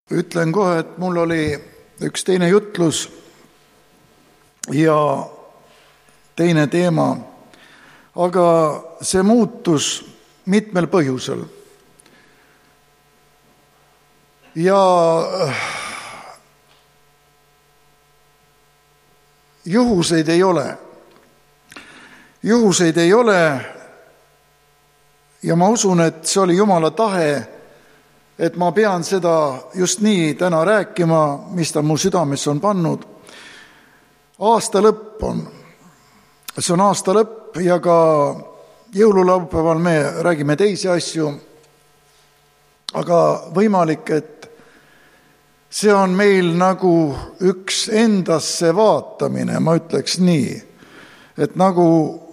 ütlen kohe, et mul oli üks teine jutlus ja teine teema, aga see muutus mitmel põhjusel. Ja juhuseid ei ole. Juhuseid ei ole ja ma usun, et see oli Jumala tahe, et ma pean seda just nii täna rääkima, mis ta mu südames on pannud. Aasta lõpp on. See on aasta lõpp ja ka jõululaupäeval me räägime teisi asju, aga võimalik, et see on meil nagu üks endasse vaatamine, ma ütleks nii, et nagu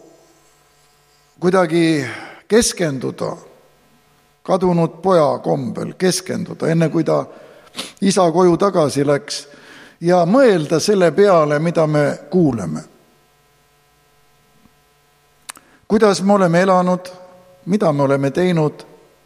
kuidagi keskenduda, kadunud poja kombel keskenduda, enne kui ta isa koju tagasi läks ja mõelda selle peale, mida me kuuleme. Kuidas me oleme elanud, mida me oleme teinud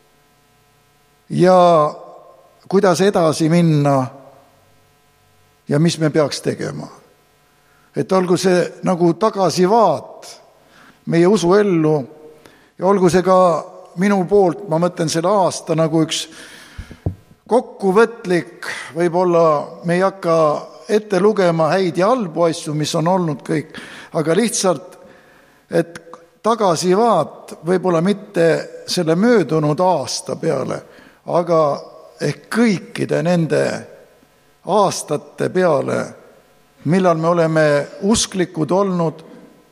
ja kuidas edasi minna ja mis me peaks tegema. Et olgu see nagu tagasivaat meie usuellu ja olgu see ka minu poolt, ma mõtlen selle aasta nagu üks kokkuvõtlik, võib-olla me ei hakka ette lugema häid ja halbu asju, mis on olnud kõik, aga lihtsalt, et tagasivaat võib-olla mitte selle möödunud aasta peale, aga ehk kõikide nende aastate peale, millal me oleme usklikud olnud,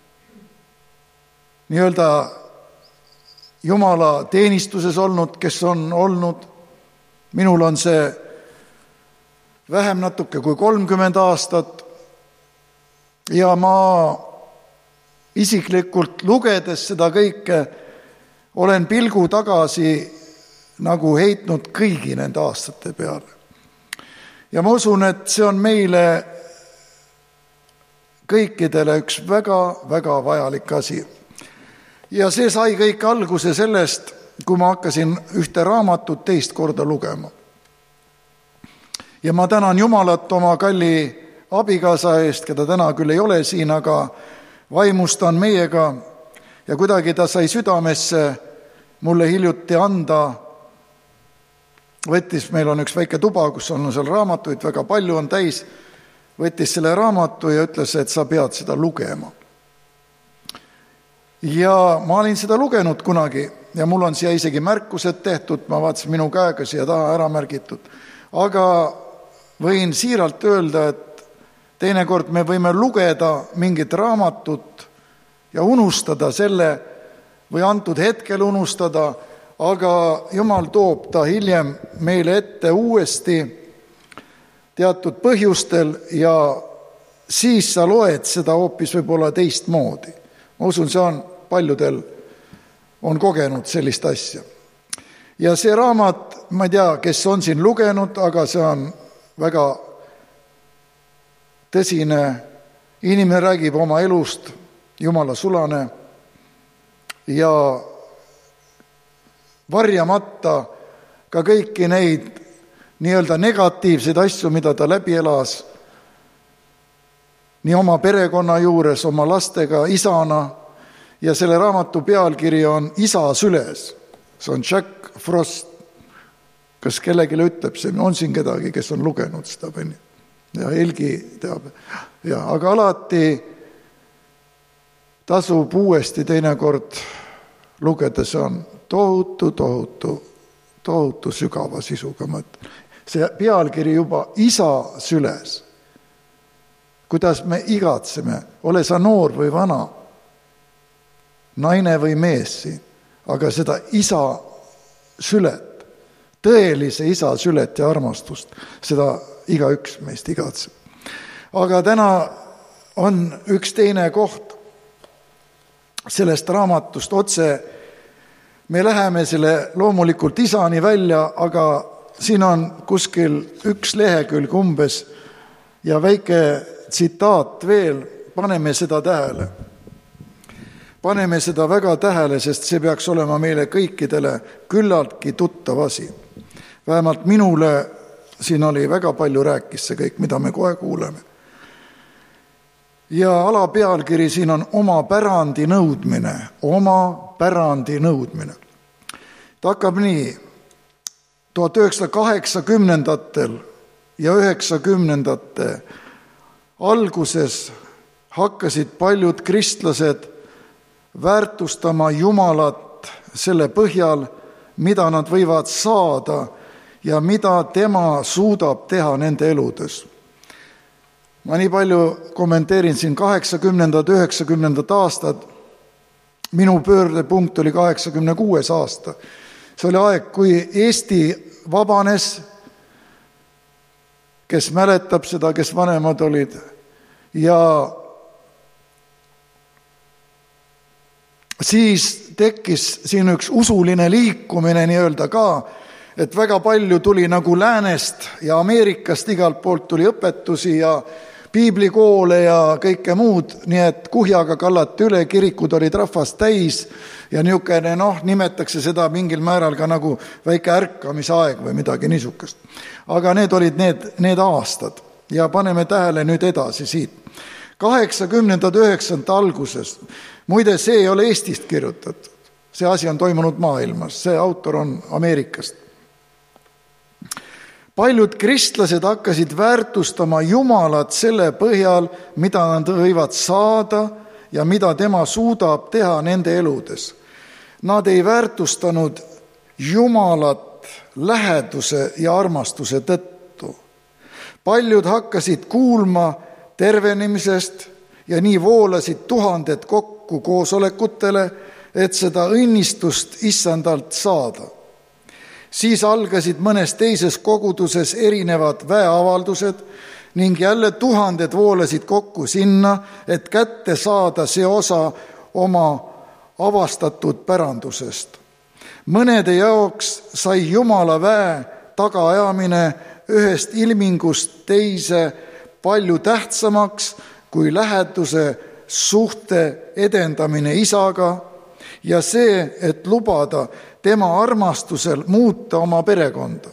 nii-öelda Jumala teenistuses olnud, kes on olnud. Minul on see vähem natuke kui 30 aastat ja ma isiklikult lugedes seda kõike olen pilgu tagasi nagu heitnud kõigi nende aastate peale. Ja ma usun, et see on meile kõikidele üks väga vajalik asi. Ja see sai kõik alguse sellest, kui ma hakkasin ühte raamatut teist korda lugema. Ja ma tänan Jumalat oma kalli abikaasa eest, keda täna küll ei ole siin, aga vaimustan meiega ja kuidagi ta sai südamesse mulle hiljuti anda. Võttis, meil on üks väike tuba, kus on seal raamatuid, väga palju on täis, võttis selle raamatu ja ütles, et sa pead seda lugema. Ja ma olin seda lugenud kunagi ja mul on siia isegi märkused tehtud, ma vaatasin minu käega siia taha ära märgitud. Aga võin siiralt öelda, et teinekord me võime lugeda mingit raamatut ja unustada selle või antud hetkel unustada, aga Jumal toob ta hiljem meile ette uuesti teatud põhjustel ja siis sa loed seda hoopis võib-olla teistmoodi. Ma usun, see on paljudel on kogenud sellist asja. Ja see raamat, ma ei tea, kes on siin lugenud, aga see on väga tõsine. Inimene räägib oma elust, Jumala sulane ja varjamata ka kõiki neid nii-öelda negatiivseid asju, mida ta läbi elas, nii oma perekonna juures, oma lastega, isana, ja selle raamatu pealkiri on Isa süles. See on Jack Frost. Kas kellelegi ütleb, see on siin kedagi, kes on lugenud seda või nii? Ja Helgi teab. Ja, aga alati tasub uuesti teinekord lugeda, see on tohutu sügava sisuga mõte. See pealkiri juba Isa süles. Kuidas me igatseme, ole sa noor või vana, naine või mees siin, aga seda isa sület, tõelise isa sület ja armastust, seda igaüks meist igatseb. Aga täna on üks teine koht sellest raamatust otse. Me läheme selle loomulikult isani välja, aga siin on kuskil üks lehekülg umbes ja väike tsitaat veel, paneme seda tähele. Paneme seda väga tähele, sest see peaks olema meile kõikidele küllaltki tuttav asi. Vähemalt minule siin oli väga palju rääkis see kõik, mida me kohe kuuleme. Ja alapealkiri siin on oma pärandi nõudmine, Ta hakkab nii, 1980-ndatel ja 90-ndate alguses hakkasid paljud kristlased väärtustama Jumalat selle põhjal, mida nad võivad saada ja mida tema suudab teha nende eludes. Ma nii palju kommenteerin siin 80-ndad, 90-ndad aastad. Minu pöördepunkt oli 86 aasta. See oli aeg, kui Eesti vabanes, kes mäletab seda, kes vanemad olid, ja siis tekkis siin üks usuline liikumine nii-öelda ka, et väga palju tuli nagu läänest ja Ameerikast, igalt poolt tuli õpetusi ja piiblikoole ja kõike muud, nii et kuhjaga kallati üle, kirikud olid rahvast täis ja niisugune, nimetakse seda mingil määral ka nagu väike ärkamisaeg või midagi niisugust. Aga need olid need aastad ja paneme tähele nüüd edasi siit. 80-ndad, 90 alguses, muide see ei ole Eestist kirjutatud, see asi on toimunud maailmas, see autor on Ameerikast. Paljud kristlased hakkasid väärtustama Jumalat selle põhjal, mida nad võivad saada ja mida tema suudab teha nende eludes. Nad ei väärtustanud Jumalat läheduse ja armastuse tõttu. Paljud hakkasid kuulma tervenemisest ja nii voolasid tuhanded kokku koosolekutele, et seda õnnistust issandalt saada. Siis algasid mõnes teises koguduses erinevad väeavaldused ning jälle tuhanded voolasid kokku sinna, et kätte saada see osa oma avastatud pärandusest. Mõnede jaoks sai Jumala väe tagaajamine ühest ilmingust teise palju tähtsamaks kui läheduse suhte edendamine isaga ja see, et lubada tema armastusel muuta oma perekonda.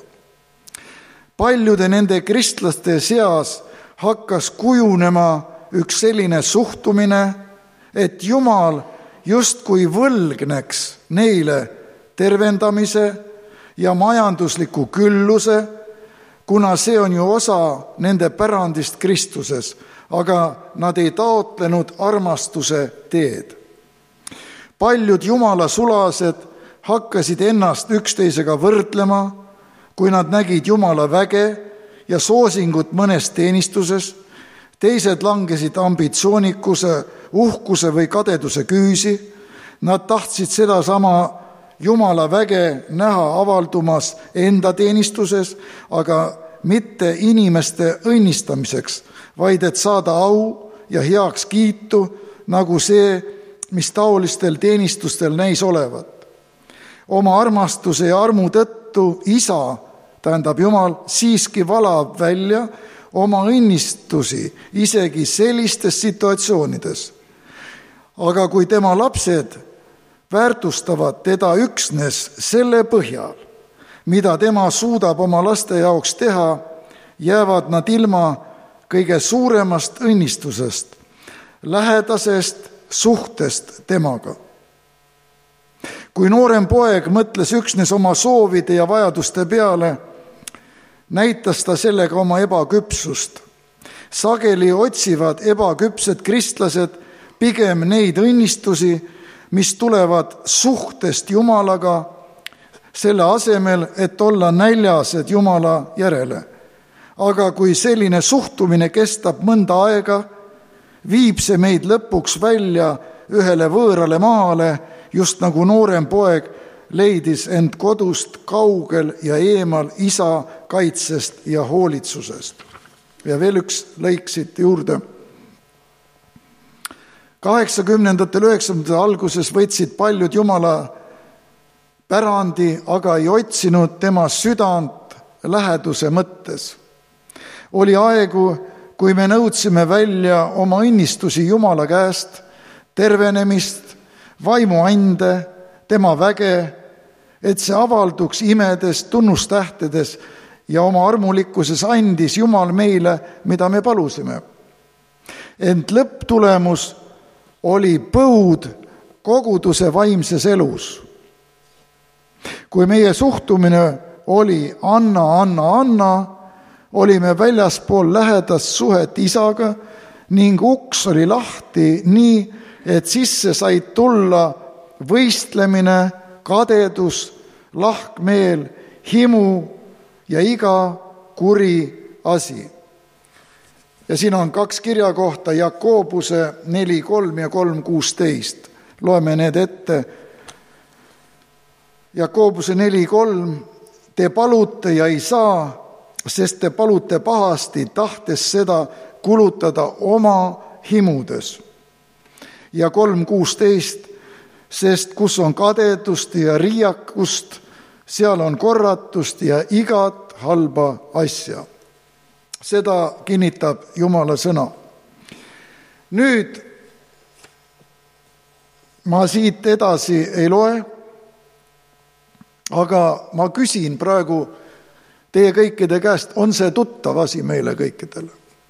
Paljude nende kristlaste seas hakkas kujunema üks selline suhtumine, et Jumal justkui võlgneks neile tervendamise ja majandusliku külluse, kuna see on ju osa nende pärandist Kristuses, aga nad ei taotlenud armastuse teed. Paljud Jumala sulased hakkasid ennast üksteisega võrdlema, kui nad nägid Jumala väge ja soosingut mõnes teenistuses. Teised langesid ambitsioonikuse, uhkuse või kadeduse küüsi. Nad tahtsid sedasama Jumala väge näha avaldumas enda teenistuses, aga mitte inimeste õnnistamiseks, vaid et saada au ja heaks kiitu, nagu see, mis taolistel teenistustel näis olevat. Oma armastuse ja armu tõttu isa, tähendab Jumal, siiski valab välja oma õnnistusi isegi sellistes situatsioonides. Aga kui tema lapsed väärtustavad teda üksnes selle põhjal, mida tema suudab oma laste jaoks teha, jäävad nad ilma kõige suuremast õnnistusest, lähedasest suhtest temaga. Kui noorem poeg mõtles üksnes oma soovide ja vajaduste peale, näitas ta sellega oma ebaküpsust. Sageli otsivad ebaküpsed kristlased pigem neid õnnistusi, mis tulevad suhtest Jumalaga, selle asemel, et olla näljased Jumala järele. Aga kui selline suhtumine kestab mõnda aega, viib see meid lõpuks välja ühele võõrale maale, just nagu noorem poeg leidis end kodust kaugel ja eemal isa kaitsest ja hoolitsusest. Ja veel üks lõik siit juurde. 80-ndatel, 90-ndatel alguses võtsid paljud Jumala pärandi, aga ei otsinud tema südant läheduse mõttes. Oli aegu, kui me nõudsime välja oma õnnistusi Jumala käest, tervenemist, vaimuande, tema väge, et see avalduks imedes, tunnustähtedes ja oma armulikkuses andis Jumal meile, mida me palusime. Ent lõpptulemus oli põud koguduse vaimses elus. Kui meie suhtumine oli anna, olime väljaspool lähedast suhet isaga ning uks oli lahti nii, et sisse said tulla võistlemine, kadedus, lahkmeel, himu ja iga kuri asi. Ja siin on 2 kirjakohta, Jakobuse 4:3 ja 3:16. Loeme need ette. Jakobuse 4:3. Te palute ja ei saa, sest te palute pahasti, tahtes seda kulutada oma himudes. Ja 3:16. Sest kus on kadedust ja riiakust, seal on korratust ja igat halba asja. Seda kinnitab Jumala sõna. Nüüd ma siit edasi ei loe, aga ma küsin praegu teie kõikide käest, on see tuttav asi meile kõikidele?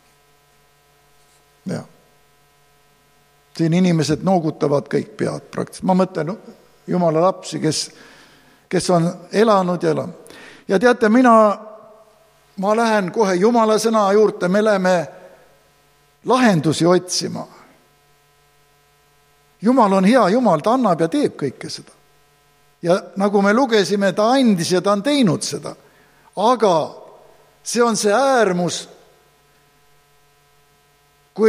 Ja. Siin inimesed noogutavad kõik pead praktiliselt. Ma mõtlen Jumala lapsi, kes on elanud ja elanud. Ja teate, ma lähen kohe Jumala sõna juurde, me läheme lahendusi otsima. Jumal on hea, Jumal, ta annab ja teeb kõike seda. Ja nagu me lugesime, ta andis ja ta on teinud seda. Aga see on see äärmus, kui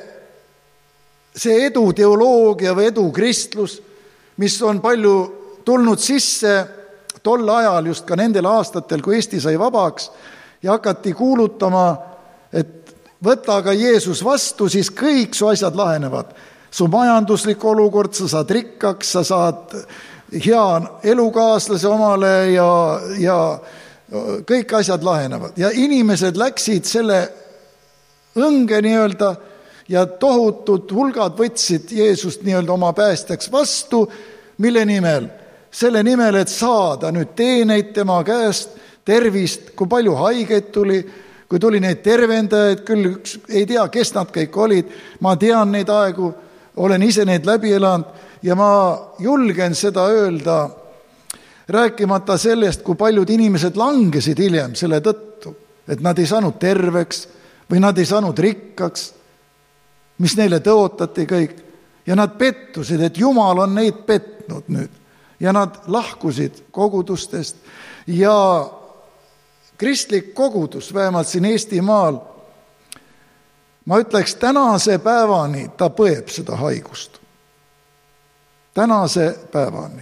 see eduteoloogia või edukristlus, mis on palju tulnud sisse tol ajal, just ka nendel aastatel, kui Eesti sai vabaks ja hakati kuulutama, et võta aga Jeesus vastu, siis kõik su asjad lahenevad. Su majanduslik olukord, sa saad rikkaks, sa saad hea elukaaslase omale ja kõik asjad lahenevad. Ja inimesed läksid selle õnge nii-öelda ja tohutud hulgad võtsid Jeesust nii-öelda oma päästjaks vastu, mille nimel? Selle nimel, et saada nüüd teeneid tema käest, tervist, kui palju haigeid tuli, kui tuli neid tervendajaid, küll ei tea, kes nad kõik olid, ma tean neid aegu, olen ise neid läbi elanud ja ma julgen seda öelda, rääkimata sellest, kui paljud inimesed langesid hiljem selle tõttu, et nad ei saanud terveks või nad ei saanud rikkaks, mis neile tõotati kõik, ja nad pettusid, et Jumal on neid petnud nüüd. Ja nad lahkusid kogudustest ja kristlik kogudus, vähemalt siin Eestimaal, ma ütleks, tänase päevani ta põeb seda haigust. Tänase päevani.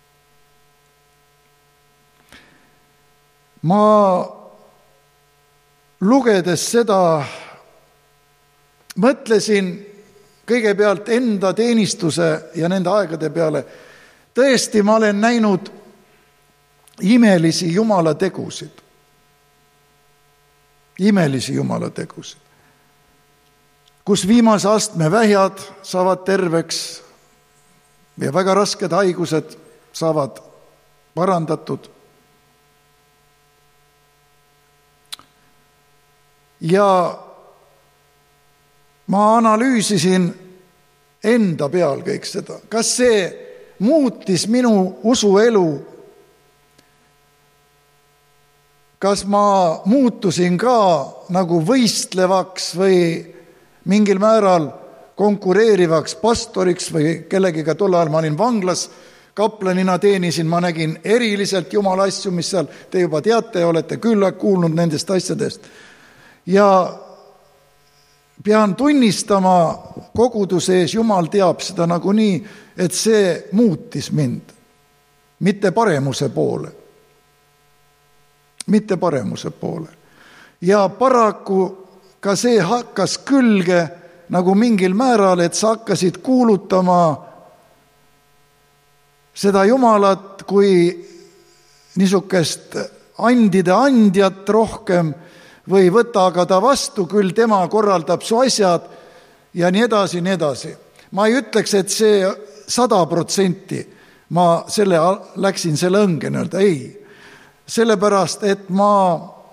Ma lugedes seda mõtlesin kõigepealt enda teenistuse ja nende aegade peale. Tõesti, ma olen näinud imelisi Jumala tegusid. Imelisi Jumala tegusid. Kus viimase astme vähjad saavad terveks ja väga rasked haigused saavad parandatud. Ja ma analüüsisin enda peal kõik seda. Kas see muutis minu usuelu? Kas ma muutusin ka nagu võistlevaks või mingil määral konkureerivaks pastoriks või kellegiga? Tol ajal ma olin vanglas, kaplanina teenisin, ma nägin eriliselt Jumala asju, mis seal, te juba teate ja olete küll kuulnud nendest asjadest. Ja pean tunnistama koguduse ees, Jumal teab seda nagunii, et see muutis mind. Mitte paremuse poole. Mitte paremuse poole. Ja paraku ka see hakkas külge nagu mingil määral, et sa hakkasid kuulutama seda Jumalat kui niisugust andide andjat rohkem või võta aga ta vastu, küll tema korraldab su asjad ja nii edasi, nii edasi. Ma ei ütleks, et see 100% ma läksin selle õnge, ei. Sellepärast, et ma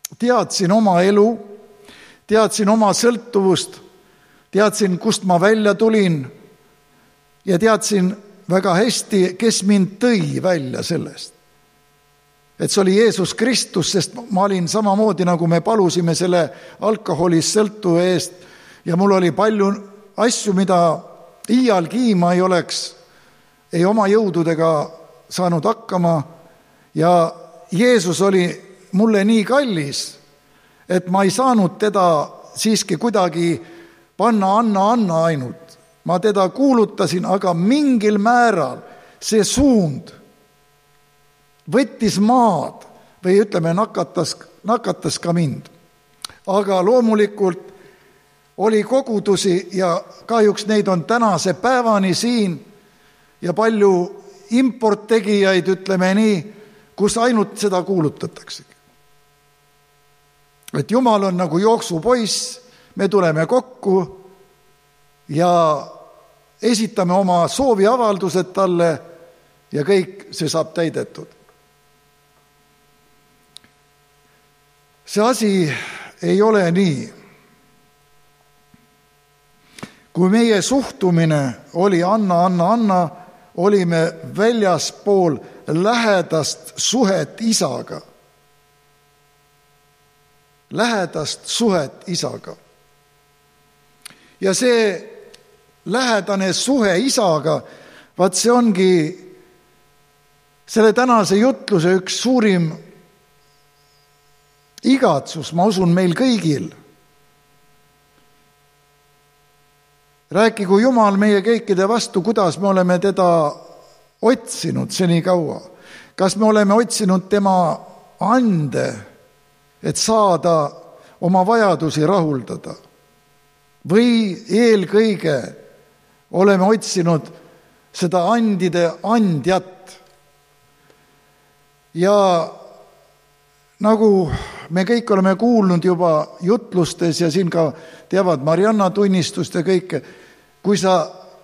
teadsin oma elu, teadsin oma sõltuvust, teadsin, kust ma välja tulin ja teadsin väga hästi, kes mind tõi välja sellest. Et see oli Jeesus Kristus, sest ma olin samamoodi, nagu me palusime selle alkoholist sõltuva eest ja mul oli palju asju, mida iialgi ma ei oma jõududega saanud hakkama ja Jeesus oli mulle nii kallis, et ma ei saanud teda siiski kuidagi panna anna ainult. Ma teda kuulutasin, aga mingil määral see suund võttis maad või ütleme, nakatas ka mind. Aga loomulikult oli kogudusi ja kahjuks neid on tänase päevani siin ja palju importtegijaid, ütleme nii, kus ainult seda kuulutataksegi. Et Jumal on nagu jooksupoiss, me tuleme kokku ja esitame oma sooviavaldused talle ja kõik see saab täidetud. See asi ei ole nii. Kui meie suhtumine oli anna, olime väljaspool lähedast suhet isaga. Lähedast suhet isaga. Ja see lähedane suhe isaga, vaat see ongi selle tänase jutluse üks suurim igatsus, ma usun meil kõigil. Rääkigu Jumal meie kõikide vastu, kuidas me oleme teda otsinud seni kaua. Kas me oleme otsinud tema ande, et saada oma vajadusi rahuldada? Või eelkõige oleme otsinud seda andide andjat? Ja nagu me kõik oleme kuulnud juba jutlustes ja siin ka teavad Marianna tunnistust ja kõike, kui sa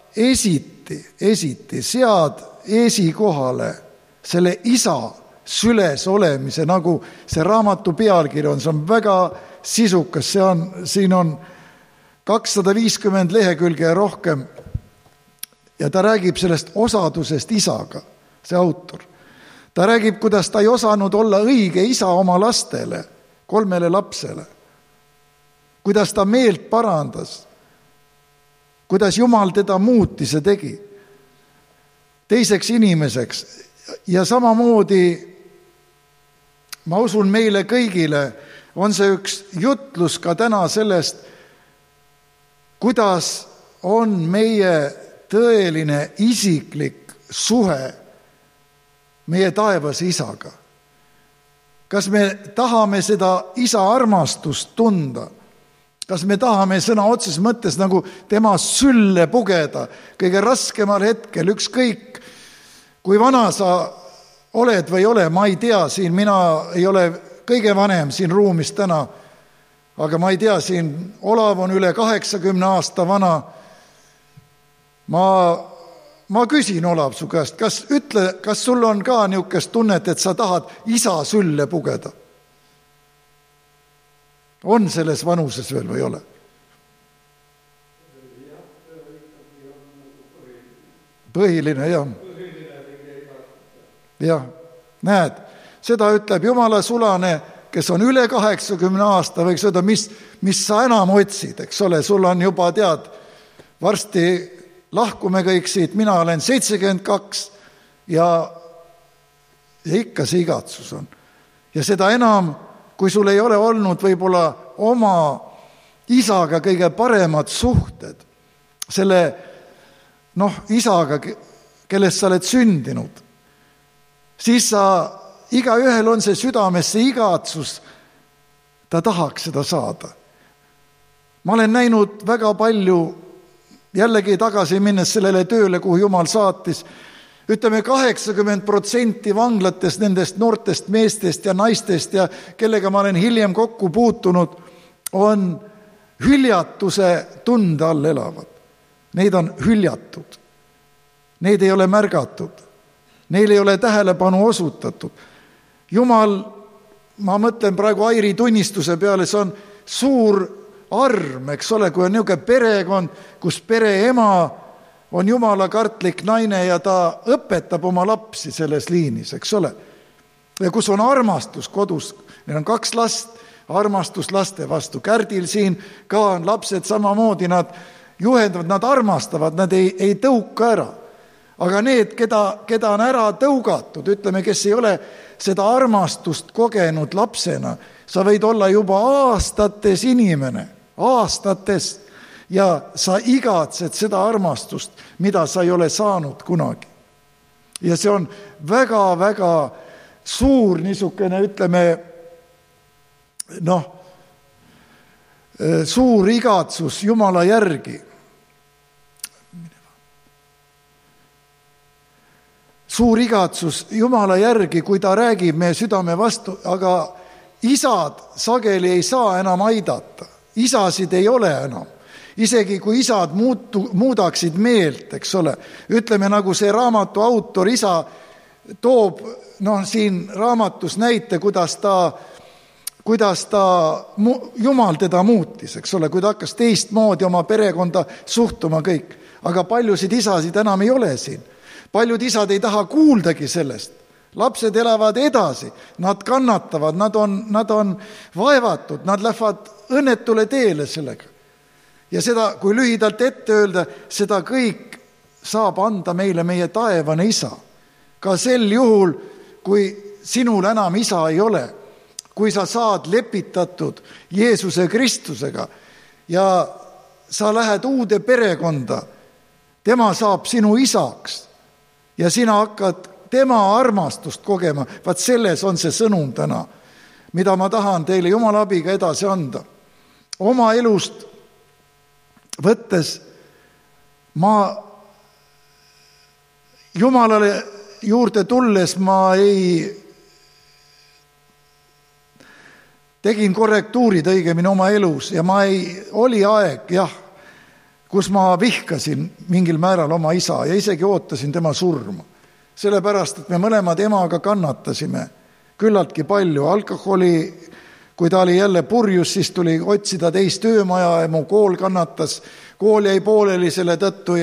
esiti sead esikohale selle isa süles olemise, nagu see raamatu pealkiri on, see on väga sisukas, siin on 250 lehekülge ja rohkem ja ta räägib sellest osadusest isaga, see autor. Ta räägib, kuidas ta ei osanud olla õige isa oma lastele, 3 lapsele. Kuidas ta meelt parandas, kuidas Jumal teda muutis ja tegi teiseks inimeseks. Ja samamoodi, ma usun meile kõigile, on see üks jutlus ka täna sellest, kuidas on meie tõeline isiklik suhe meie taevas isaga. Kas me tahame seda isa armastust tunda? Kas me tahame sõna otses mõttes nagu tema sülle pugeda kõige raskemal hetkel, ükskõik kui vana sa oled või ole, ma ei tea, siin mina ei ole kõige vanem siin ruumis täna, aga ma ei tea, siin Olav on üle 80 aasta vana. Ma küsin, Olav, su käest, kas sul on ka niisugust tunnet, et sa tahad isa sülle pugeda? On selles vanuses veel või ole? Põhiline, jah. Jah, näed, seda ütleb Jumala sulane, kes on üle 80 aasta, võiks öelda, mis sa enam otsid, eks ole, sul on juba tead, varsti lahkume kõik siit, mina olen 72 ja ikka see igatsus on. Ja seda enam, kui sul ei ole olnud võib-olla oma isaga kõige paremad suhted, selle isaga, kellest sa oled sündinud, siis igaühel on see südames, see igatsus, ta tahaks seda saada. Ma olen näinud väga palju, jällegi tagasi minnes sellele tööle, kuhu Jumal saatis, ütleme 80% vanglatest nendest noortest meestest ja naistest ja kellega ma olen hiljem kokku puutunud, on hüljatuse tunde all elavad. Neid on hüljatud. Neid ei ole märgatud. Neil ei ole tähelepanu osutatud. Jumal ma mõtlen praegu Airi tunnistuse peale, see on suur arm, eks ole, kui on niisugune perekond, kus pereema on jumalakartlik naine ja ta õpetab oma lapsi selles liinis, eks ole. Ja kus on armastus kodus, neil on 2 last, armastus laste vastu. Kärdil siin ka on lapsed samamoodi, nad juhendavad, nad armastavad, nad ei tõuka ära. Aga need, keda on ära tõugatud, ütleme, kes ei ole seda armastust kogenud lapsena, sa võid olla juba aastates inimene, aastates, ja sa igatsed seda armastust, mida sa ei ole saanud kunagi. Ja see on väga-väga suur niisugune, ütleme, suur igatsus Jumala järgi. Suur igatsus Jumala järgi, kui ta räägib meie südame vastu, aga isad sageli ei saa enam aidata. Isasid ei ole enam. Isegi kui isad muudaksid meelt, eks ole. Ütleme, nagu see raamatu autor isa toob siin raamatus näite, kuidas ta Jumal teda muutis, eks ole, kui ta hakkas teistmoodi oma perekonda suhtuma kõik. Aga paljusid isasid enam ei ole siin. Paljud isad ei taha kuuldagi sellest. Lapsed elavad edasi, nad kannatavad, nad on vaevatud, nad lähevad õnnetule teele sellega. Ja seda, kui lühidalt ette öelda, seda kõik saab anda meile meie taevane isa. Ka sel juhul, kui sinul enam isa ei ole, kui sa saad lepitatud Jeesuse Kristusega ja sa lähed uude perekonda, tema saab sinu isaks ja sina hakkad tema armastust kogema. Vaat selles on see sõnum täna, mida ma tahan teile Jumala abiga edasi anda. Oma elust võttes ma Jumalale juurde tulles ma tegin korrektuurid õigemini oma elus ja oli aeg, jah, kus ma vihkasin mingil määral oma isa ja isegi ootasin tema surma. Sellepärast, et me mõlemad emaga kannatasime küllaltki palju. Alkoholi, kui ta oli jälle purjus, siis tuli otsida teist öömaja ja mu kool kannatas. Kool jäi pooleli selle tõttu,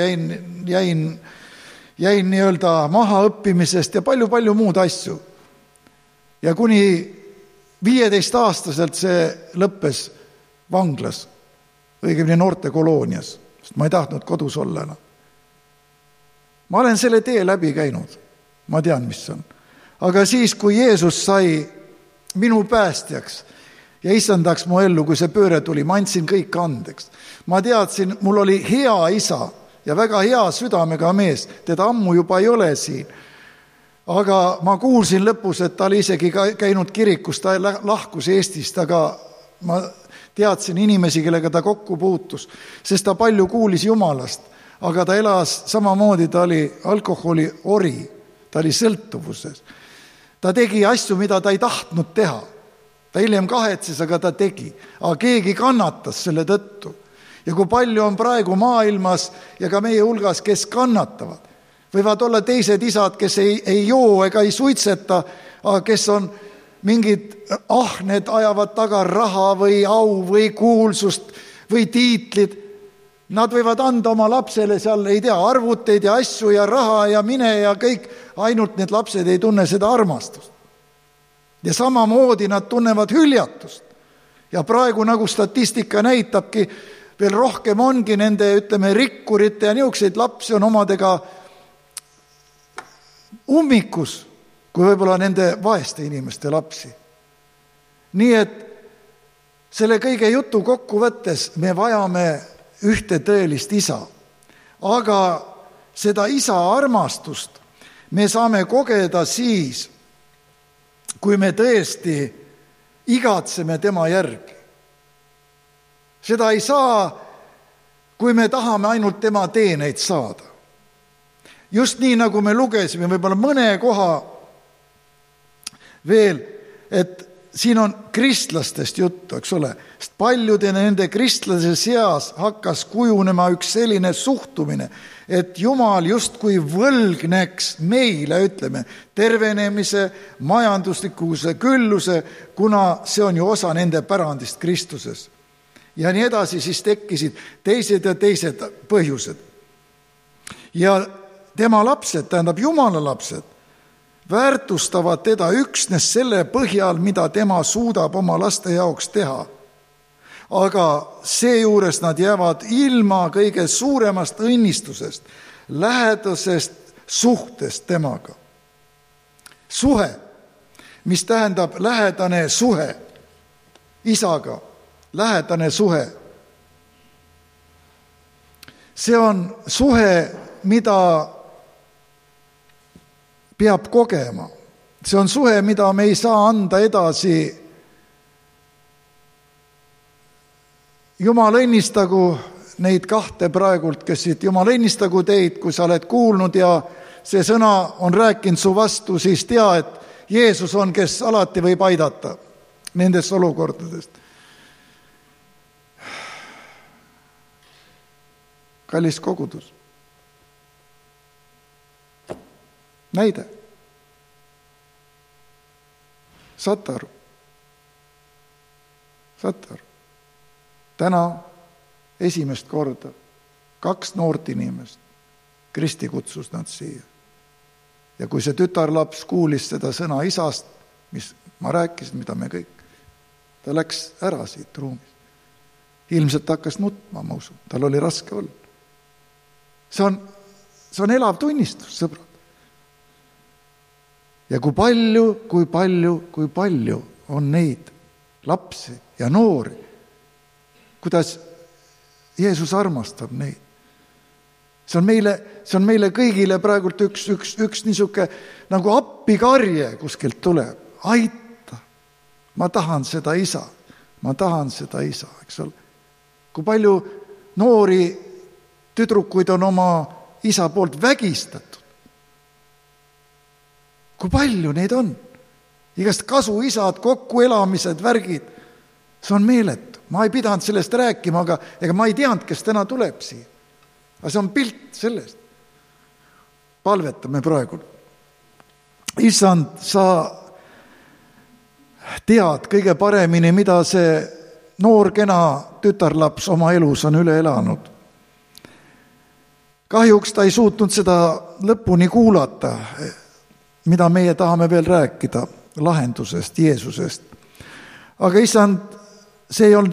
jäin nii-öelda maha õppimisest ja palju muud asju. Ja kuni 15-aastaselt see lõppes vanglas, õigemini noortekoloonias, sest ma ei tahtnud kodus olla enam. Ma olen selle tee läbi käinud, ma tean, mis on. Aga siis, kui Jeesus sai minu päästjaks ja isandaks mu ellu, kui see pööre tuli, ma andsin kõik andeks. Ma teadsin, mul oli hea isa ja väga hea südamega mees, teda ammu juba ei ole siin. Aga ma kuulsin lõpus, et ta oli isegi käinud kirikus, ta lahkus Eestist, aga ma teadsin inimesi, kellega ta kokku puutus, sest ta palju kuulis Jumalast, aga ta elas samamoodi, ta oli alkoholi ori, ta oli sõltuvuses. Ta tegi asju, mida ta ei tahtnud teha. Ta hiljem kahetses, aga ta tegi. Aga keegi kannatas selle tõttu. Ja kui palju on praegu maailmas ja ka meie hulgas, kes kannatavad. Võivad olla teised isad, kes ei joo ega ei suitseta, aga kes on mingid ahned, ajavad taga raha või au või kuulsust või tiitlid. Nad võivad anda oma lapsele seal, ei tea, arvuteid ja asju ja raha ja mine ja kõik, ainult need lapsed ei tunne seda armastust. Ja samamoodi nad tunnevad hüljatust. Ja praegu nagu statistika näitabki, veel rohkem ongi nende, ütleme, rikkurite ja niisuguseid lapsi on omadega ummikus, kui võib-olla nende vaeste inimeste lapsi. Nii et selle kõige jutu kokku võttes me vajame ühte tõelist isa. Aga seda isa armastust me saame kogeda siis, kui me tõesti igatseme tema järgi. Seda ei saa, kui me tahame ainult tema teeneid saada. Just nii, nagu me lugesime võib-olla mõne koha veel, et siin on kristlastest juttu, eks ole, sest paljude nende kristlase seas hakkas kujunema üks selline suhtumine, et Jumal justkui võlgneks meile, ütleme, tervenemise, majanduslikkuse, külluse, kuna see on ju osa nende pärandist Kristuses. Ja nii edasi siis tekkisid teised ja teised põhjused. Ja tema lapsed, tähendab Jumala lapsed, väärtustavad teda üksnes selle põhjal, mida tema suudab oma laste jaoks teha. Aga seejuures nad jäävad ilma kõige suuremast õnnistusest, lähedasest suhtest temaga. Suhe, mis tähendab lähedane suhe isaga, lähedane suhe. See on suhe, mida peab kogema. See on suhe, mida me ei saa anda edasi. Jumal õnnistagu neid kahte praegult, kes siit, Jumal õnnistagu teid, kui sa oled kuulnud ja see sõna on rääkinud su vastu, siis tea, et Jeesus on, kes alati võib aidata nendest olukordadest. Kallis kogudus. Näide. Saate aru. Täna esimest korda 2 noort inimest Kristi kutsus nad siia. Ja kui see tütarlaps kuulis seda sõna isast, mis ma rääkisin, mida me kõik, ta läks ära siit ruumist. Ilmselt hakkas nutma, ma usun. Tal oli raske olla. See on elav tunnistus, sõbrad. Ja kui palju on neid lapsi ja noori, kuidas Jeesus armastab neid. See on meile kõigile praegult üks niisuke nagu appikarje kuskilt tuleb. Aita. Ma tahan seda isa, eks ole. Kui palju noori tüdrukuid on oma isa poolt vägistatud. Kui palju neid on? Igast kasuisad, kokkuelamised, värgid. See on meeletu. Ma ei pidanud sellest rääkima, aga ega ma ei teadnud, kes täna tuleb siia. Aga see on pilt sellest. Palvetame praegu. Issand, sa tead kõige paremini, mida see noor kena tütarlaps oma elus on üle elanud. Kahjuks ta ei suutnud seda lõpuni kuulata, mida meie tahame veel rääkida lahendusest, Jeesusest. Aga issand, see ei olnud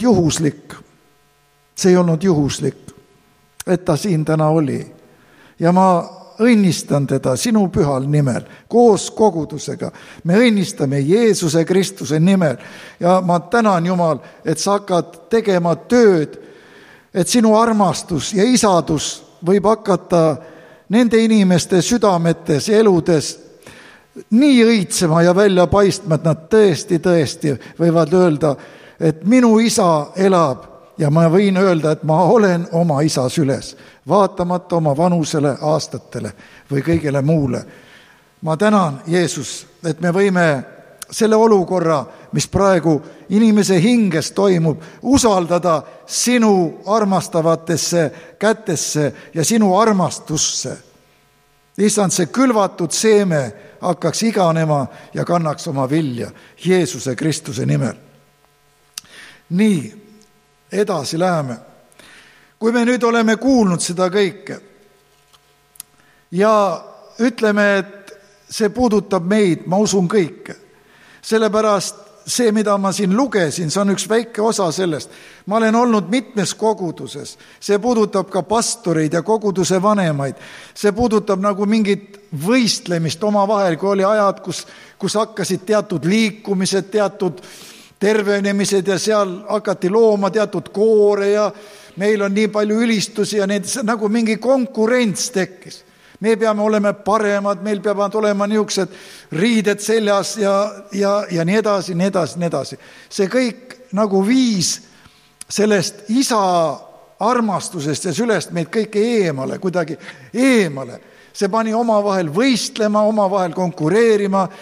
juhuslik, et ta siin täna oli. Ja ma õnnistan teda sinu pühal nimel, koos kogudusega. Me õnnistame Jeesuse Kristuse nimel. Ja ma tänan, Jumal, et sa hakkad tegema tööd, et sinu armastus ja isadus võib hakata nende inimeste südametes ja eludes nii õitsema ja välja paistma, et nad tõesti võivad öelda, et minu isa elab ja ma võin öelda, et ma olen oma isa süles, vaatamata oma vanusele, aastatele või kõigele muule. Ma tänan, Jeesus, et me võime selle olukorra, mis praegu inimese hinges toimub, usaldada sinu armastavatesse kätesse ja sinu armastusse. Issand, see külvatud seeme hakkaks iganema ja kannaks oma vilja Jeesuse Kristuse nimel. Nii, edasi läheme. Kui me nüüd oleme kuulnud seda kõike ja ütleme, et see puudutab meid, ma usun kõike, sellepärast see, mida ma siin lugesin, see on üks väike osa sellest. Ma olen olnud mitmes koguduses. See puudutab ka pastoreid ja koguduse vanemaid. See puudutab nagu mingit võistlemist omavahel, kui oli ajad, kus hakkasid teatud liikumised, teatud tervenemised ja seal hakati looma teatud koore ja meil on nii palju ülistusi ja need nagu mingi konkurents tekkis. Me peame olema paremad, meil peavad olema niisugused riided seljas ja nii edasi. See kõik nagu viis sellest isa armastusest ja sülest meid kõike eemale, kuidagi eemale. See pani omavahel võistlema, omavahel konkureerima,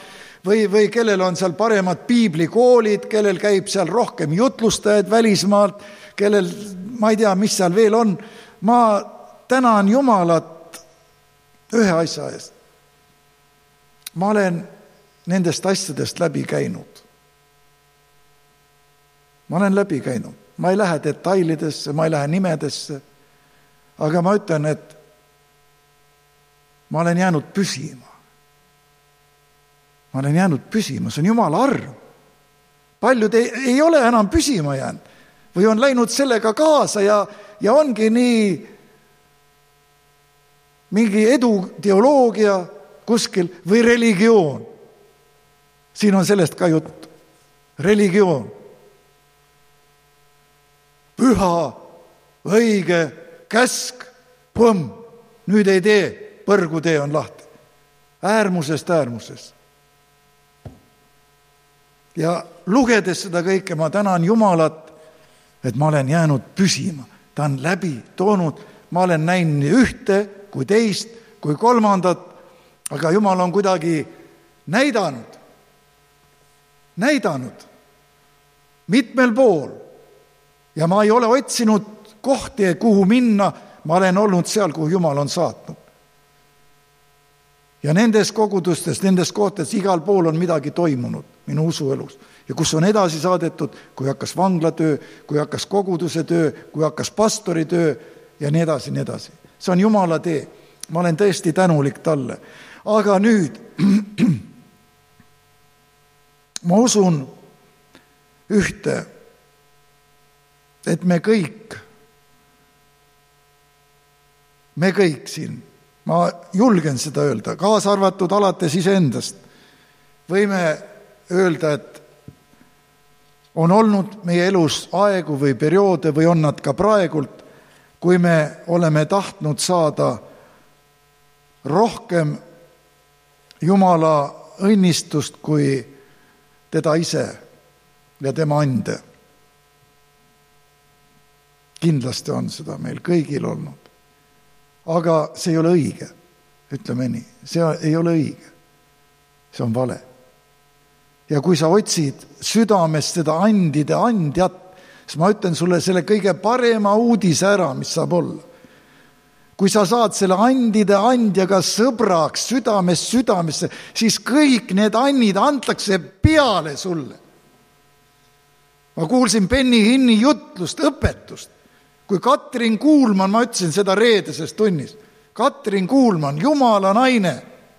või kellel on seal paremad piiblikoolid, kellel käib seal rohkem jutlustajaid välismaalt, kellel, ma ei tea, mis seal veel on. Ma tänan Jumalat ühe asja eest. Ma olen nendest asjadest läbi käinud. Ma olen läbi käinud. Ma ei lähe detailidesse, ma ei lähe nimedesse, aga ma ütlen, et ma olen jäänud püsima. Ma olen jäänud püsima, see on Jumala arm. Paljud ei ole enam püsima jäänud või on läinud sellega kaasa ja ongi nii mingi eduteoloogia kuskil või religioon. Siin on sellest ka jutt. Religioon. Püha, õige, käsk, põmm. Nüüd ei tee, põrgutee on lahti. Äärmusest äärmuses. Ja lugedes seda kõike, ma tänan Jumalat, et ma olen jäänud püsima. Ta on läbi toonud, ma olen näinud nii ühte, kui teist, kui kolmandat, aga Jumal on kuidagi näidanud mitmel pool. Ja ma ei ole otsinud kohti, kuhu minna, ma olen olnud seal, kuhu Jumal on saatnud. Ja nendes kogudustes, nendes kohtades igal pool on midagi toimunud minu usuelus. Ja kus on edasi saadetud, kui hakkas vanglatöö, kui hakkas koguduse töö, kui hakkas pastori töö ja nii edasi, nii edasi. See on Jumala tee. Ma olen tõesti tänulik talle. Aga nüüd, ma usun ühte, et me kõik siin, ma julgen seda öelda, kaasa arvatud alates iseendast, võime öelda, et on olnud meie elus aegu või perioode või on nad ka praegult, kui me oleme tahtnud saada rohkem Jumala õnnistust kui teda ise ja tema ande. Kindlasti on seda meil kõigil olnud. Aga see ei ole õige, ütleme nii. See ei ole õige. See on vale. Ja kui sa otsid südames seda andide andjat, siis ma ütlen sulle selle kõige parema uudise ära, mis saab olla. Kui sa saad selle andide andjaga sõbraks südamesse, siis kõik need annid antakse peale sulle. Ma kuulsin Benny Hinni jutlust, õpetust. Kui Katrin Kuulman, ma ütlesin seda reedeses tunnis, Katrin Kuulman, Jumala naine,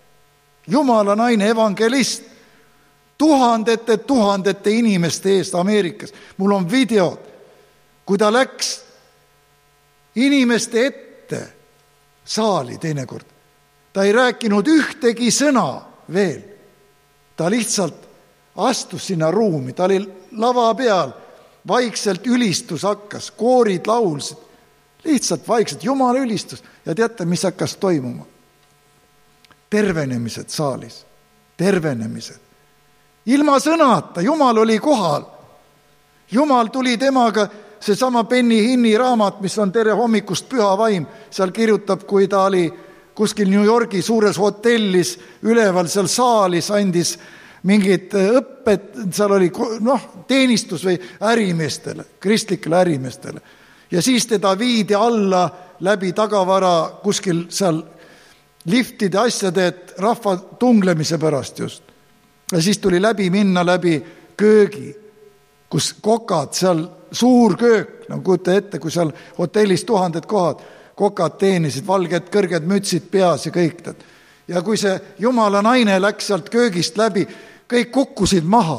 evangelist, tuhandete inimeste eest Ameerikas. Mul on videod, kui ta läks inimeste ette saali teinekord. Ta ei rääkinud ühtegi sõna veel. Ta lihtsalt astus sinna ruumi, ta oli lava peal, vaikselt ülistus hakkas, koorid laulsid, lihtsalt vaikselt Jumala ülistus. Ja teate, mis hakkas toimuma? Tervenemised saalis, tervenemised. Ilma sõnata, Jumal oli kohal. Jumal tuli temaga, seesama Benny Hinni raamat, mis on Tere hommikust püha vaim, seal kirjutab, kui ta oli kuskil New Yorgi suures hotellis, üleval seal saalis andis mingid õpped, seal oli teenistus või ärimeestele, kristlikele ärimeestele. Ja siis teda viidi alla läbi tagavara kuskil seal liftide asjade, et rahva tunglemise pärast just. Ja siis tuli läbi minna läbi köögi, kus kokad, seal suur köök, kujuta ette, kui seal hotellis 1000 kohad, kokad teenisid, valged kõrged mütsid peas ja kõik. Ja kui see Jumala naine läks sealt köögist läbi, kõik kukkusid maha.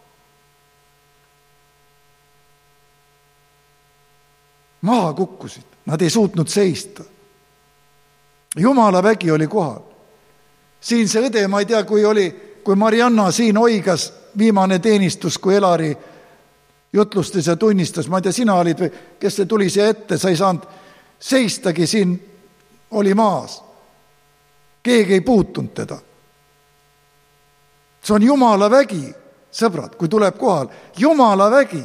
Maha kukkusid, nad ei suutnud seista. Jumala vägi oli kohal. Siin see õde, ma ei tea, kui Marianna siin oigas viimane teenistus, kui Elari jutlustas ja tunnistas, ma ei tea, sina olid või kes see tuli siia ette, sa ei saanud seistagi, siin oli maas. Keegi ei puutunud teda. See on Jumala vägi, sõbrad, kui tuleb kohal. Jumala vägi.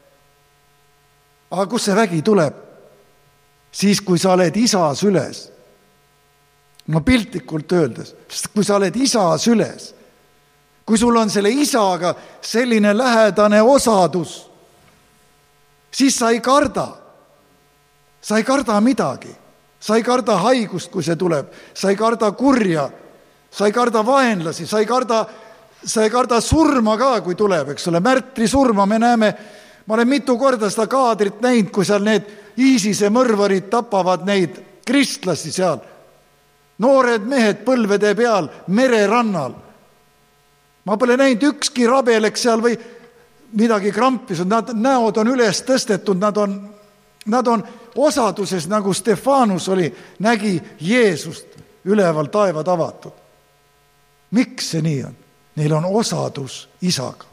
Aga kus see vägi tuleb? Siis, kui sa oled isa süles. No piltlikult öeldes, sest kui sa oled isa süles, kui sul on selle isaga selline lähedane osadus, siis sa ei karda. Sa ei karda midagi. Sa ei karda haigust, kui see tuleb. Sa ei karda kurja. Sa ei karda vaenlasi. Sa ei karda surma ka, kui tuleb, eks ole. Märtri surma me näeme, ma olen mitu korda seda kaadrit näinud, kui seal need ISISe mõrvarid tapavad neid kristlasi seal. Noored mehed põlvede peal, mererannal. Ma pole näinud ükski rabeleks seal või midagi krampis. Nad näod on üles tõstetud, nad on osaduses, nagu Stefanus nägi Jeesust üleval taevad avatud. Miks see nii on? Neil on osadus isaga.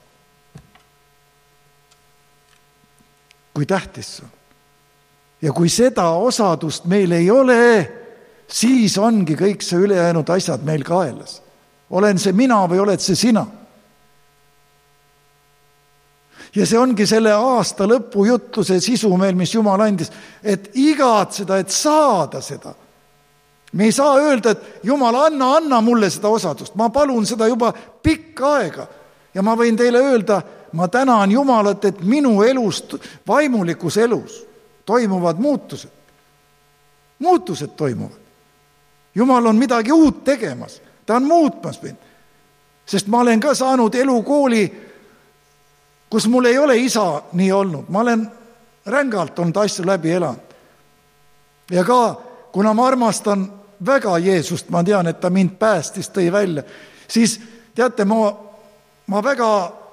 Kui tähtis see on. Ja kui seda osadust meil ei ole, siis ongi kõik see ülejäänud asjad meil kaelas. Olen see mina või oled see sina? Ja see ongi selle aasta lõpu jutluse sisu meil, mis Jumal andis, et igatseda, et saada seda. Me ei saa öelda, et Jumal, anna mulle seda osadust. Ma palun seda juba pikka aega. Ja ma võin teile öelda, ma tänan Jumalat, et minu elust, vaimulikus elus toimuvad muutused. Muutused toimuvad. Jumal on midagi uut tegemas. Ta on muutmas mind. Sest ma olen ka saanud elukooli, kus mul ei ole isa nii olnud. Ma olen rängalt olnud asju läbi elanud. Ja ka, kuna ma armastan väga Jeesust, ma tean, et ta mind päästis, tõi välja, siis teate, ma väga,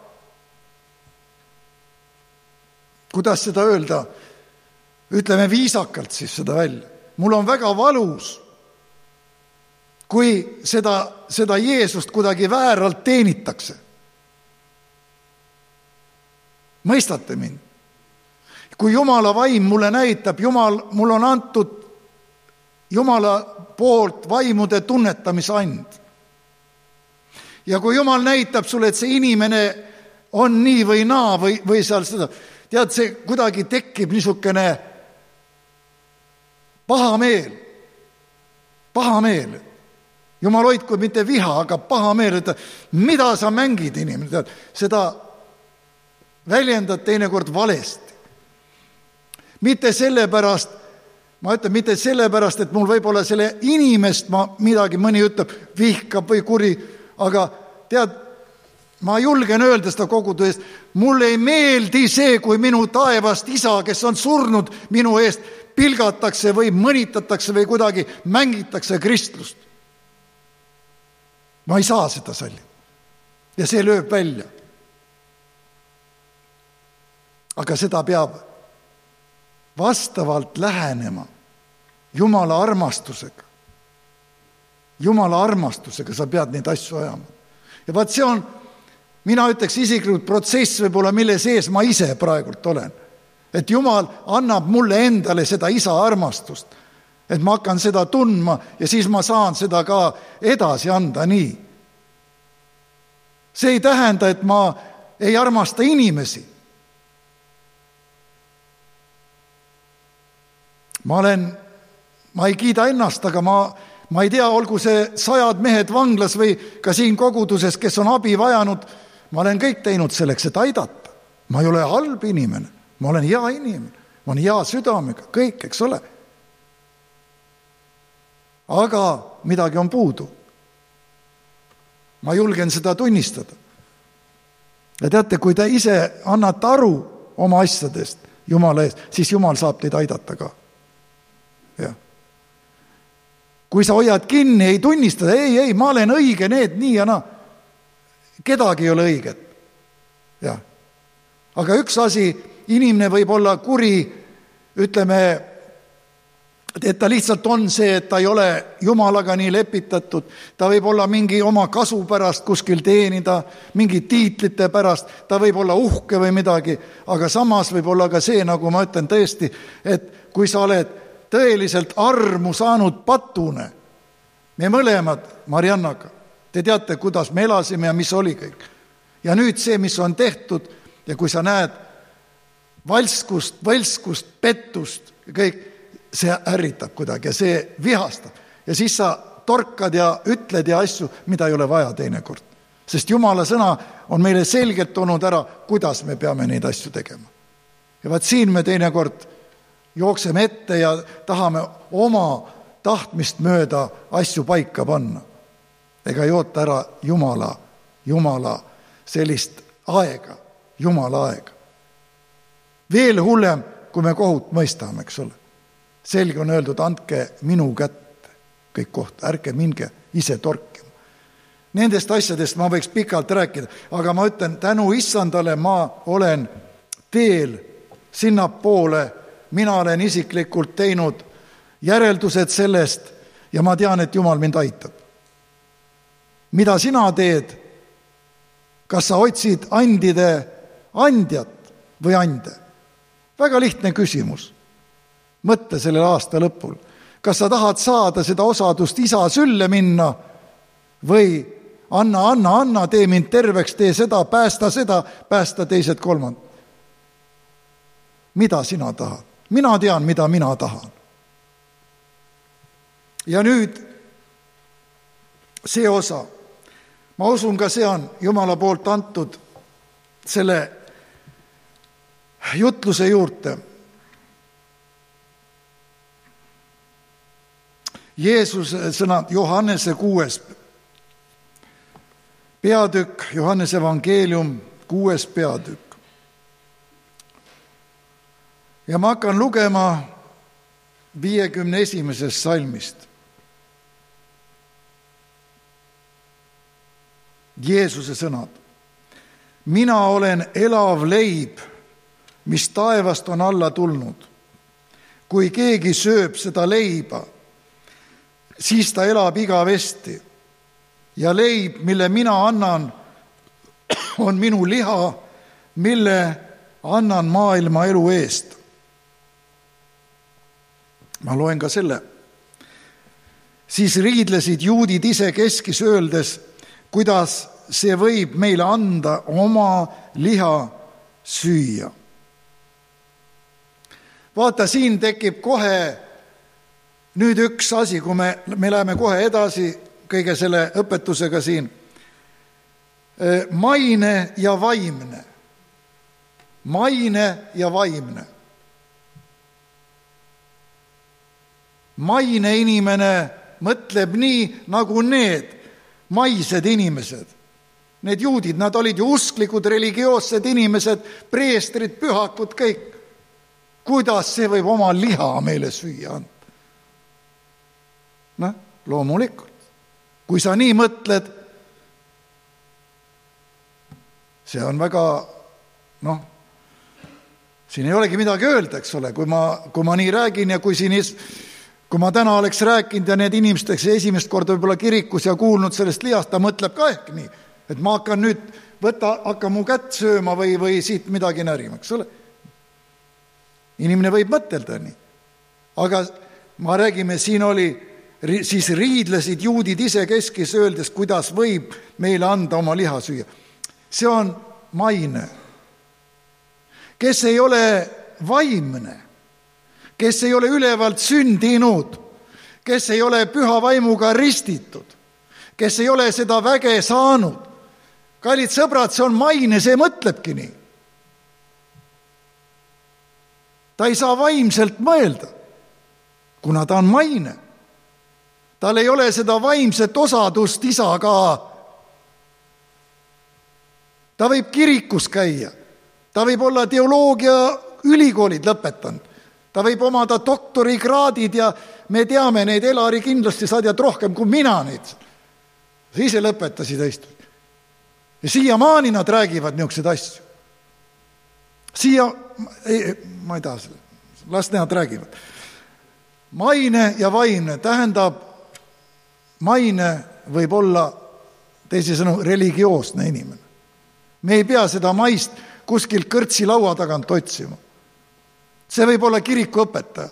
kuidas seda öelda, ütleme viisakalt siis seda välja. Mul on väga valus, kui seda Jeesust kuidagi vääralt teenitakse. Mõistate mind? Kui Jumala vaim mulle näitab, mul on antud Jumala poolt vaimude tunnetamisand. Ja kui Jumal näitab sulle, et see inimene on nii või naa või seal seda, tead, see kuidagi tekib niisugune paha meel. Jumal hoidku mitte viha, aga paha meel, et mida sa mängid inimene, tead, seda väljendad teinekord valesti. Mitte sellepärast, et mul võib-olla selle inimest mõni ütleb, vihkab või kuri, aga tead, ma julgen öelda seda kogudu eest, mulle ei meeldi see, kui minu taevast isa, kes on surnud minu eest, pilgatakse või mõnitatakse või kuidagi mängitakse kristlust. Ma ei saa seda sallida. Ja see lööb välja. Aga seda peab vastavalt lähenema Jumala armastusega. Jumala armastusega sa pead neid asju ajama. Ja vaat see on, mina ütleks isiklikult protsess võib-olla, mille sees ma ise praegult olen. Et Jumal annab mulle endale seda isa armastust, et ma hakkan seda tundma ja siis ma saan seda ka edasi anda nii. See ei tähenda, et ma ei armasta inimesi. Ma ei kiida ennast, aga ma ei tea, olgu see 100 mehed vanglas või ka siin koguduses, kes on abi vajanud, ma olen kõik teinud selleks, et aidata. Ma ei ole halb inimene, ma olen hea inimene, ma olen hea südamega, kõik, eks ole. Aga midagi on puudu. Ma julgen seda tunnistada. Ja teate, kui te ise annate aru oma asjadest Jumala eest, siis Jumal saab teid aidata ka. Ja. Kui sa hoiad kinni, ei tunnistada, ei, ma olen õige, need nii ja naa. Kedagi ei ole õiget. Ja. Aga üks asi, inimene võib olla kuri, ütleme, et ta lihtsalt on see, et ta ei ole Jumalaga nii lepitatud, ta võib olla mingi oma kasu pärast kuskil teenida, mingi tiitlite pärast, ta võib olla uhke või midagi, aga samas võib olla ka see, nagu ma ütlen tõesti, et kui sa oled tõeliselt armu saanud patune, me mõlemad Mariannaga, te teate, kuidas me elasime ja mis oli kõik. Ja nüüd see, mis on tehtud, ja kui sa näed valskust, võlskust, pettust, kõik, see ärritab kuidagi ja see vihastab. Ja siis sa torkad ja ütled ja asju, mida ei ole vaja teinekord. Sest Jumala sõna on meile selgelt toonud ära, kuidas me peame neid asju tegema. Ja vaat siin me teinekord jookseme ette ja tahame oma tahtmist mööda asju paika panna. Ega ei oota ära Jumala sellist aega, Jumala aega. Veel hullem, kui me kohut mõistame, eks ole. Selge on öeldud, andke minu kätte kõik kohta, ärge minge ise torkima. Nendest asjadest ma võiks pikalt rääkida, aga ma ütlen, tänu Issandale ma olen teel sinnapoole, mina olen isiklikult teinud järeldused sellest ja ma tean, et Jumal mind aitab. Mida sina teed? Kas sa otsid andide andjat või ande? Väga lihtne küsimus. Mõtle sellel aasta lõpul. Kas sa tahad saada seda osadust isa sülle minna või anna, tee mind terveks, tee seda, päästa teised kolmand. Mida sina tahad? Mina tean, mida mina tahan. Ja nüüd see osa. Ma usun, ka see on Jumala poolt antud selle jutluse juurde. Jeesuse sõnad Johannese 6. peatükk, Johannese evangeelium 6. peatükk. Ja ma hakkan lugema 51. salmist. Jeesuse sõnad. Mina olen elav leib, mis taevast on alla tulnud. Kui keegi sööb seda leiba, siis ta elab igavesti. Ja leib, mille mina annan, on minu liha, mille annan maailma elu eest. Ma loen ka selle. Siis riidlesid juudid ise keskis öeldes, kuidas see võib meile anda oma liha süüa. Vaata, siin tekib kohe nüüd üks asi, kui me läheme kohe edasi kõige selle õpetusega siin. Maine ja vaimne. Maine ja vaimne. Maine inimene mõtleb nii, nagu need maised inimesed. Need juudid, nad olid ju usklikud, religioossed inimesed, preestrid, pühakud, kõik. Kuidas see võib oma liha meile süüa anda? Loomulikult. Kui sa nii mõtled, see on väga, siin ei olegi midagi öelda, eks ole, kui ma nii räägin ja kui ma täna oleks rääkinud ja need inimesed esimest korda võib-olla kirikus ja kuulnud sellest lihast, ta mõtleb ka ehk nii, et ma hakkan nüüd hakka mu kätt sööma või siit midagi närima, eks ole. Inimene võib mõtelda nii. Aga ma räägime, siis riidlesid juudid ise keskis öeldes, kuidas võib meile anda oma liha süüa. See on maine. Kes ei ole vaimne, kes ei ole ülevalt sündinud, kes ei ole püha vaimuga ristitud, kes ei ole seda väge saanud. Kallid sõbrad, see on maine, see mõtlebki nii. Ta ei saa vaimselt mõelda, kuna ta on maine. Tal ei ole seda vaimset osadust isaga. Ta võib kirikus käia. Ta võib olla teoloogia ülikoolid lõpetanud. Ta võib omada doktorikraadid ja me teame neid, Elari kindlasti sa tead rohkem kui mina neid. Sa ise lõpetasid Eestis. Ja siiamaani nad räägivad niisuguseid asju. Ma ei taha selle, las nad räägivad. Maine ja vaimne tähendab, maine võib olla teisisõnu religioosne inimene. Me ei pea seda maist kuskilt kõrtsi laua tagant otsima. See võib olla kirikuõpetaja.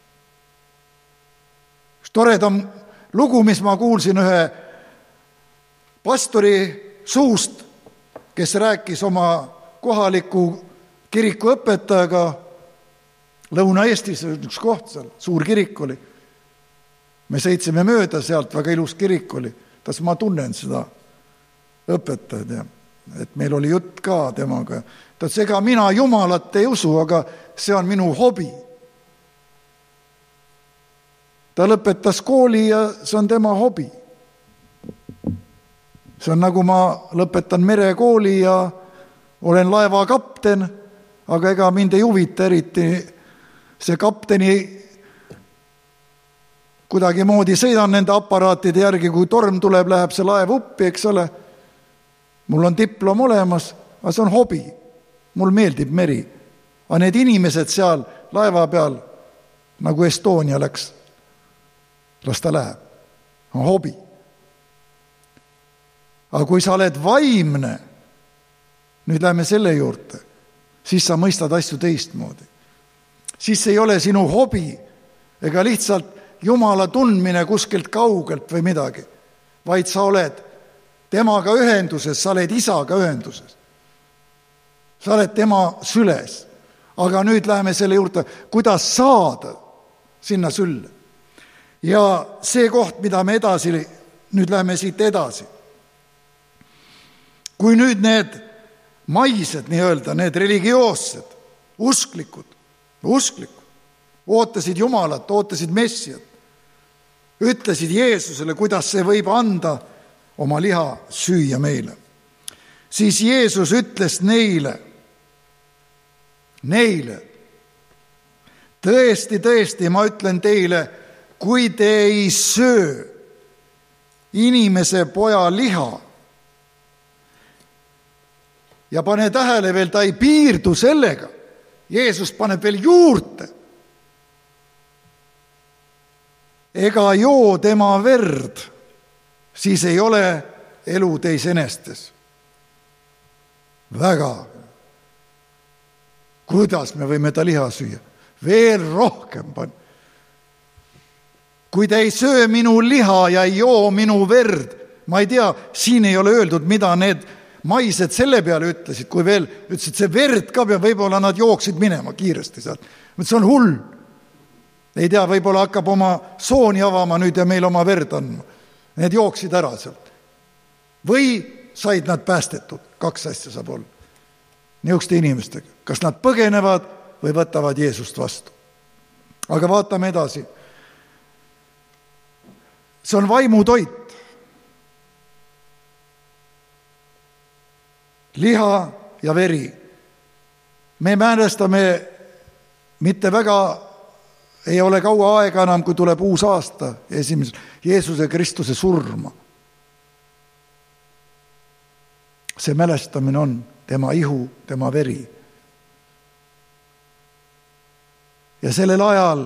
Üks toredam lugu, mis ma kuulsin ühe pastori suust, kes rääkis oma kohaliku kirikuõpetajaga Lõuna-Eestis, üks koht seal, suur kirik oli. Me sõitsime mööda sealt, väga ilus kirik oli. Tas ma tunnen seda õpetajad ja et meil oli jutt ka temaga. Ta ütles, ega mina Jumalat ei usu, aga see on minu hobi. Ta lõpetas kooli ja see on tema hobi. See on nagu ma lõpetan merekooli ja olen laeva kapten, aga ega mind ei huvita eriti see kapteni kuidagi moodi sõidan nende aparaatide järgi, kui torm tuleb, läheb see laev uppi, eks ole. Mul on diplom olemas, aga see on hobi. Mul meeldib meri. Aga need inimesed seal laeva peal, nagu Estonia läks, las ta läheb. On hobi. Aga kui sa oled vaimne, nüüd läheme selle juurde, siis sa mõistad asju teistmoodi. Siis ei ole sinu hobi ega lihtsalt Jumala tundmine kuskilt kaugelt või midagi, vaid sa oled temaga ühenduses, sa oled isaga ühenduses. Sa oled tema süles. Aga nüüd läheme selle juurde, kuidas saada sinna sülle. Ja see koht, mida me edasi, nüüd läheme siit edasi. Kui nüüd need maised, nii-öelda, need religioossed, usklikud, ootasid Jumalat, ootasid Messiat, ütlesid Jeesusele, kuidas see võib anda oma liha süüa meile. Siis Jeesus ütles neile, tõesti, ma ütlen teile, kui te ei söö inimese poja liha, ja pane tähele veel, ta ei piirdu sellega, Jeesus paneb veel juurde, ega joo tema verd, siis ei ole elu teis enestes. Väga. Kuidas me võime ta liha süüa? Veel rohkem pan. Kui te ei söö minu liha ja ei joo minu verd, ma ei tea, siin ei ole öeldud, mida need maised selle peale ütlesid, kui veel ütlesid, see verd ka peab, võib-olla nad jooksid minema kiiresti sealt. See on hull. Ei tea, võib-olla hakkab oma sooni avama nüüd ja meil oma verd andma. Need jooksid ära sealt. Või said nad päästetud. 2 asja saab olla. Niisuguste inimestega. Kas nad põgenevad või võtavad Jeesust vastu. Aga vaatame edasi. See on vaimutoit. Liha ja veri. Me mälestame mitte väga ei ole kaua aega enam, kui tuleb uus aasta, Jeesuse Kristuse surma. See mälestamine on tema ihu, tema veri. Ja sellel ajal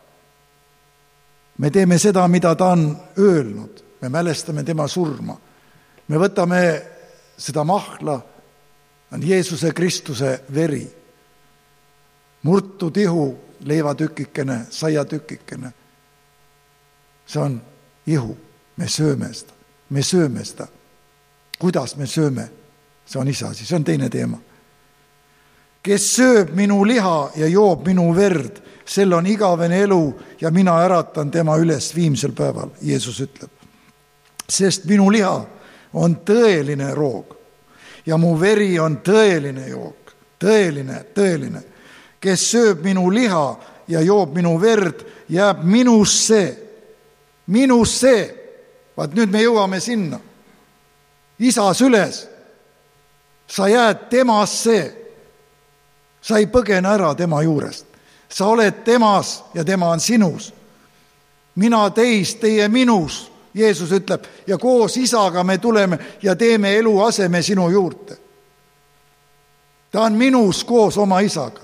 me teeme seda, mida ta on öelnud. Me mälestame tema surma. Me võtame seda mahla, on Jeesuse Kristuse veri. Murtud ihu, leivatükikene, saiatükikene. See on ihu. Me sööme seda. Kuidas me sööme? See on isa asi, see on teine teema. Kes sööb minu liha ja joob minu verd, sel on igavene elu ja mina äratan tema üles viimsel päeval, Jeesus ütleb. Sest minu liha on tõeline roog ja mu veri on tõeline jook. Tõeline. Kes sööb minu liha ja joob minu verd, jääb minusse. Vaat nüüd me jõuame sinna. Isa süles. Sa jääd temasse. Sa ei põgene ära tema juurest. Sa oled temas ja tema on sinus. Mina teis, teie minus, Jeesus ütleb, ja koos isaga me tuleme ja teeme eluaseme sinu juurde. Ta on minus koos oma isaga.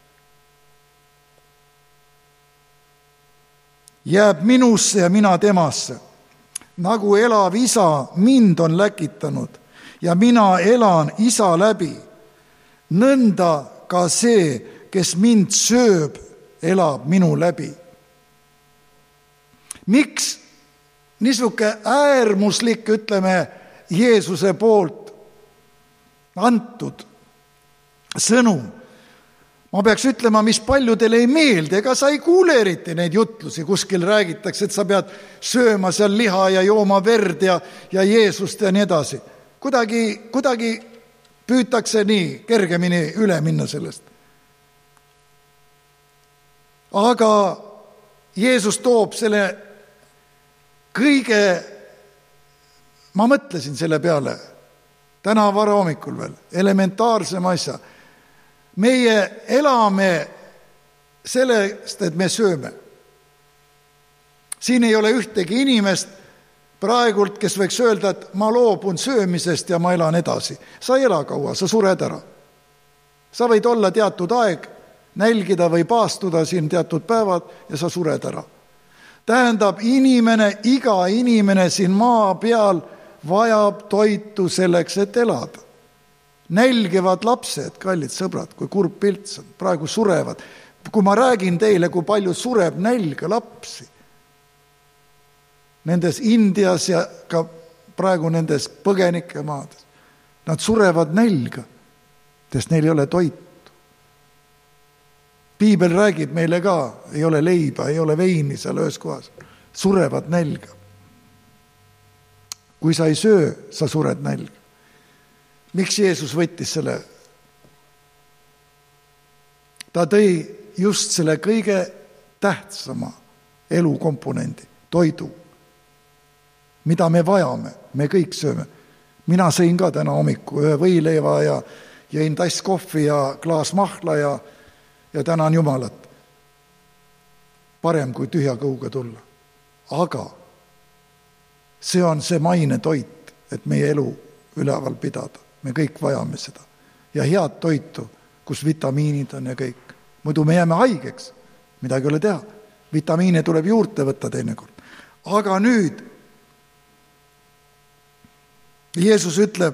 Jääb minusse ja mina temasse. Nagu elav isa mind on läkitanud ja mina elan isa läbi, nõnda ka see, kes mind sööb, elab minu läbi. Miks niisuke äärmuslik, ütleme, Jeesuse poolt antud sõnum? Ma peaks ütlema, mis paljudele ei meeldi, ega sa ei kuule eriti neid jutlusi, kuskil räägitakse, et sa pead sööma seal liha ja jooma verd ja Jeesust ja nii edasi. kuidagi püütakse nii kergemini üle minna sellest. Aga Jeesus toob selle kõige, ma mõtlesin selle peale täna varahommikul veel, elementaarsema asja. Meie elame sellest, et me sööme. Siin ei ole ühtegi inimest praegult, kes võiks öelda, et ma loobun söömisest ja ma elan edasi. Sa ei ela kaua, sa sured ära. Sa võid olla teatud aeg, nälgida või paastuda siin teatud päevad ja sa sured ära. Tähendab, iga inimene siin maa peal vajab toitu selleks, et elada. Nälgivad lapsed, kallid sõbrad, kui kurb pilt on, praegu surevad. Kui ma räägin teile, kui palju sureb nälga lapsi, nendes Indias ja ka praegu nendes põgenike maades, nad surevad nälga, sest neil ei ole toitu. Piibel räägib meile ka, ei ole leiba, ei ole veini seal ühes kohas, surevad nälga. Kui sa ei söö, sa sured nälga. Miks Jeesus võttis selle? Ta tõi just selle kõige tähtsama elukomponendi, toidu, mida me vajame, me kõik sööme. Mina sõin ka täna hommiku ühe võileiva ja jõin tass kohvi ja klaas mahla ja tänan Jumalat. Parem kui tühja kõhuga tulla. Aga see on see maine toit, et meie elu üleval pidada. Me kõik vajame seda. Ja head toitu, kus vitamiinid on ja kõik. Muidu me jääme haigeks, midagi ei ole teha. Vitamiine tuleb juurde võtta teinekord. Aga nüüd Jeesus ütleb,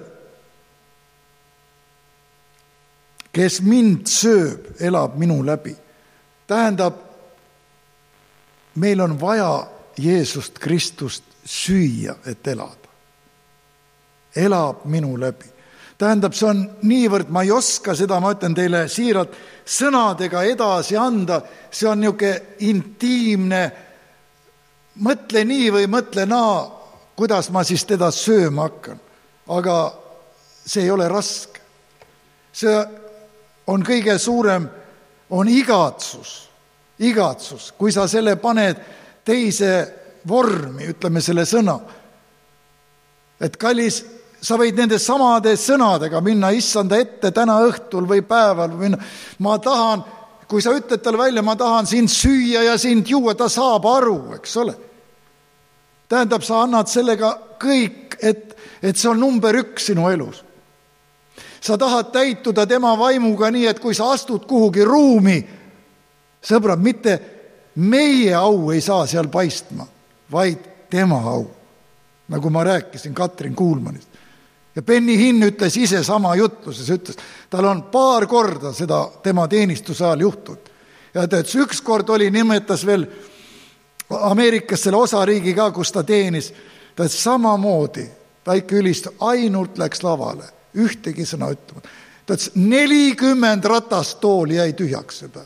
kes mind sööb, elab minu läbi. Tähendab, meil on vaja Jeesust Kristust süüa, et elada. Elab minu läbi. Tähendab, see on niivõrd, ma ei oska seda, ma ütlen teile siiralt, sõnadega edasi anda, see on niisugune intiimne, mõtle nii või mõtle naa, kuidas ma siis teda sööma hakkan. Aga see ei ole raske. See on kõige suurem, on igatsus. Kui sa selle paned teise vormi, ütleme selle sõna, et kallis, sa võid nende samade sõnadega minna issanda ette täna õhtul või päeval või minna. Ma tahan, kui sa ütled talle välja, ma tahan sind süüa ja sind juua, ta saab aru, eks ole. Tähendab, sa annad sellega kõik, et see on number 1 sinu elus. Sa tahad täituda tema vaimuga nii, et kui sa astud kuhugi ruumi, sõbrad, mitte meie au ei saa seal paistma, vaid tema au. Nagu ma rääkisin Katrin Kuulmanist. Ja Benny Hinn ütles ise sama jutluses, ütles, tal on 2 korda seda tema teenistuse ajal juhtud. Ja ta ütles, 1 kord oli, nimetas veel Ameerikas selle osariigi ka, kus ta teenis. Ta ütles samamoodi, väike ülist, ainult läks lavale, ühtegi sõna ütlema. Ta ütles, 40 ratastooli jäi tühjaks seda.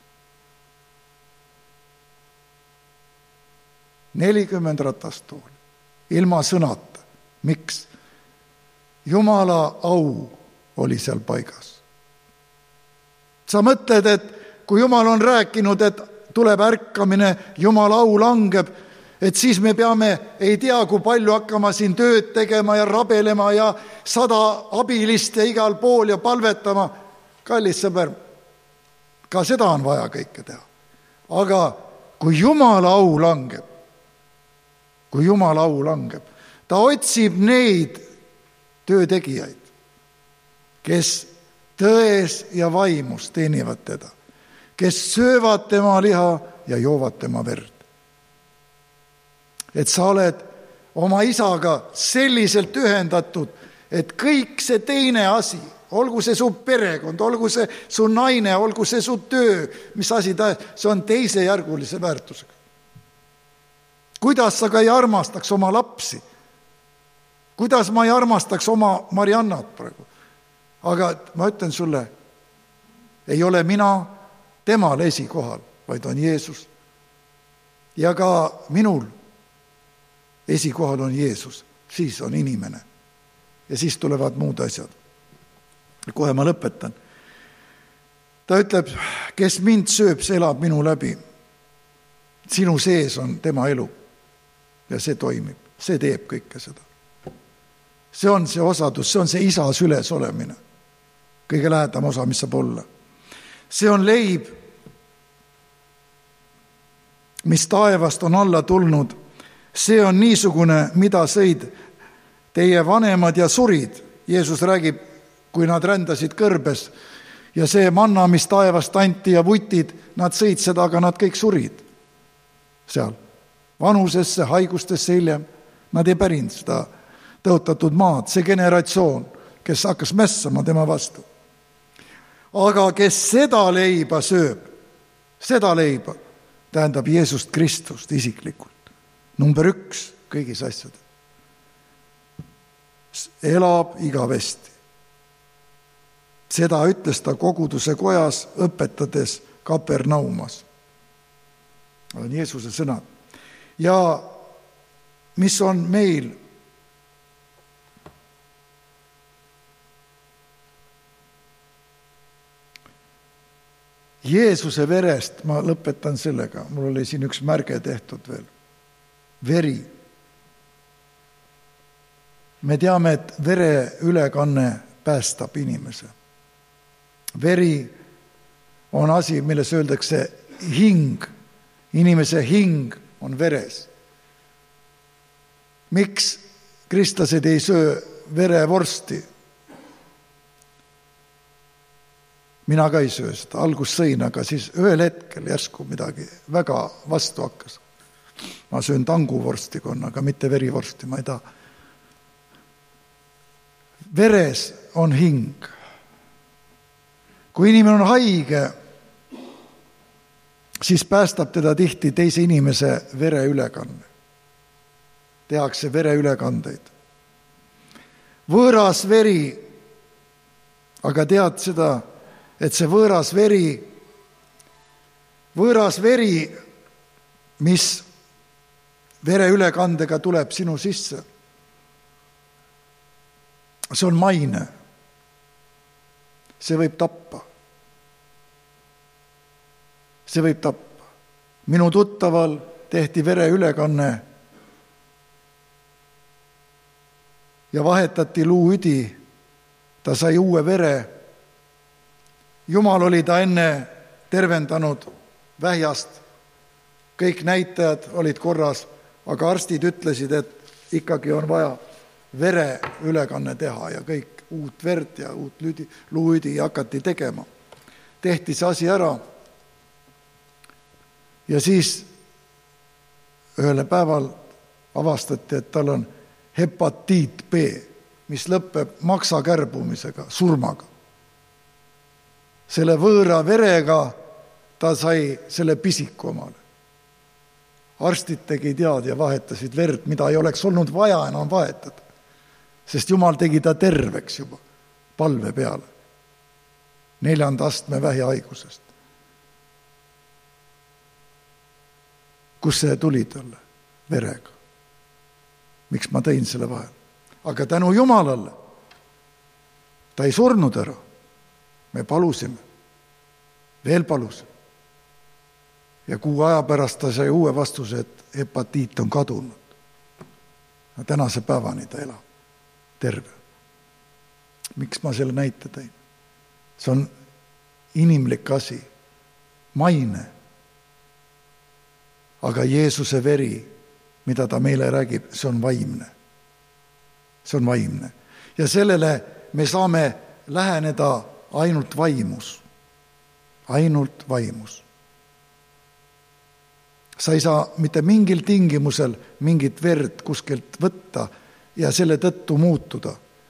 40 ratastooli, ilma sõnata. Miks? Jumala au oli seal paigas. Sa mõtled, et kui Jumal on rääkinud, et tuleb ärkamine, Jumala au langeb, et siis me peame, ei tea, kui palju hakkama siin tööd tegema ja rabelema ja 100 abilist ja igal pool ja palvetama. Kallis sõber, ka seda on vaja kõike teha. Aga kui Jumala au langeb, ta otsib neid töötegijaid, kes tões ja vaimus teenivad teda, kes söövad tema liha ja joovad tema verd. Et sa oled oma isaga selliselt ühendatud, et kõik see teine asi, olgu see su perekond, olgu see su naine, olgu see su töö, mis asi ta, see on teisejärgulise väärtusega. Kuidas sa ka ei armastaks oma lapsi? Kuidas ma ei armastaks oma Mariannat praegu? Aga ma ütlen sulle, ei ole mina temal esikohal, vaid on Jeesus. Ja ka minul esikohal on Jeesus, siis on inimene. ja siis tulevad muud asjad. Kohe ma lõpetan. Ta ütleb, kes mind sööb, see elab minu läbi. Sinu sees on tema elu ja see toimib, see teeb kõike seda. See on see osadus, see on see isa süles olemine. Kõige lähedam osa, mis saab olla. See on leib, mis taevast on alla tulnud. See on niisugune, mida sõid teie vanemad ja surid. Jeesus räägib, kui nad rändasid kõrbes ja see manna, mis taevast anti ja vutid, nad sõid seda, aga nad kõik surid seal. Vanusesse, haigustesse hiljem. Nad ei pärinud seda tõotatud maad, see generatsioon, kes hakkas mässama tema vastu. Aga kes seda leiba sööb, seda leiba, tähendab Jeesust Kristust isiklikult. Number 1 kõigis asjades. Elab igavesti. Seda ütles ta koguduse kojas, õpetades Kapernaumas. On Jeesuse sõnad. Ja mis on meil? Jeesuse verest, ma lõpetan sellega, mul oli siin üks märge tehtud veel. Veri. Me teame, et vere ülekanne päästab inimese. Veri on asi, milles öeldakse hing. Inimese hing on veres. Miks kristlased ei söö verevorsti? Mina ka ei söö seda, algus sõin, aga siis ühel hetkel järsku midagi väga vastu hakkas. Ma söön tanguvorsti, aga mitte verivorsti, ma ei taha. Veres on hing. Kui inimene on haige, siis päästab teda tihti teise inimese vereülekanne. Tehakse vereülekandeid. Võõras veri, aga tead seda, et see võõras veri, mis vereülekandega tuleb sinu sisse, see on maine. See võib tappa. See võib tappa. Minu tuttaval tehti vereülekanne ja vahetati luuüdi. Ta sai uue vere. Jumal oli ta enne tervendanud vähjast. Kõik näitajad olid korras, aga arstid ütlesid, et ikkagi on vaja vereülekanne teha ja kõik uut verd ja uut luuüdi hakati tegema. Tehti see asi ära ja siis ühele päeval avastati, et tal on hepatiit B, mis lõpeb maksakärbumisega, surmaga. Selle võõra verega ta sai selle pisiku omale. Arstid tegi tead ja vahetasid verd, mida ei oleks olnud vaja enam vahetada. Sest Jumal tegi ta terveks juba palve peale. 4. astme vähihaigusest. Kus see tuli talle? Verega. Miks ma tõin selle vahel? Aga tänu Jumalale ta ei surnud ära. Me palusime. Veel palusime. Ja 6 aja pärast ta sai uue vastuse, et hepatiit on kadunud. Ja tänase päevani ta elab. Terve. Miks ma selle näite tõin? See on inimlik asi, maine. Aga Jeesuse veri, mida ta meile räägib, see on vaimne. See on vaimne. Ja sellele me saame läheneda ainult vaimus. Ainult vaimus. Sa ei saa mitte mingil tingimusel mingit verd kuskilt võtta ja selle tõttu muutuda.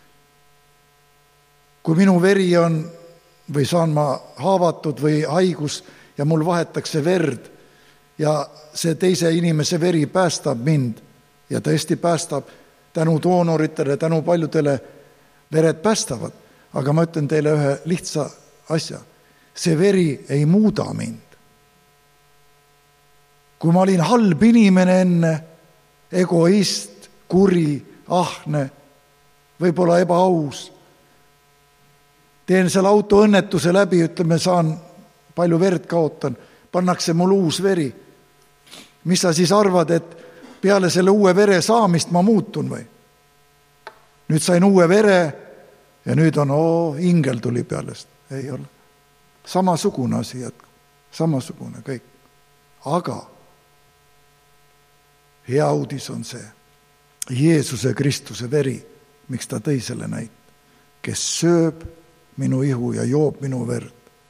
Kui minu veri on või saan ma haavatud või haigus ja mul vahetakse verd ja see teise inimese veri päästab mind ja tõesti päästab tänu doonoritele, tänu paljudele vered päästavad. Aga ma ütlen teile ühe lihtsa asja. See veri ei muuda mind. Kui ma olin halb inimene enne, egoist, kuri, ahne, võib-olla ebaaus. Teen seal autoõnnetuse läbi, ütleme, saan palju verd kaotan, pannakse mul uus veri. Mis sa siis arvad, et peale selle uue vere saamist ma muutun või? Nüüd sain uue vere ja nüüd on, ingel tuli pealest. Ei ole. Samasugune asi jätkub. Samasugune kõik. Aga hea uudis on see. Jeesuse Kristuse veri, miks ta tõi selle näit, kes sööb minu ihu ja joob minu verd.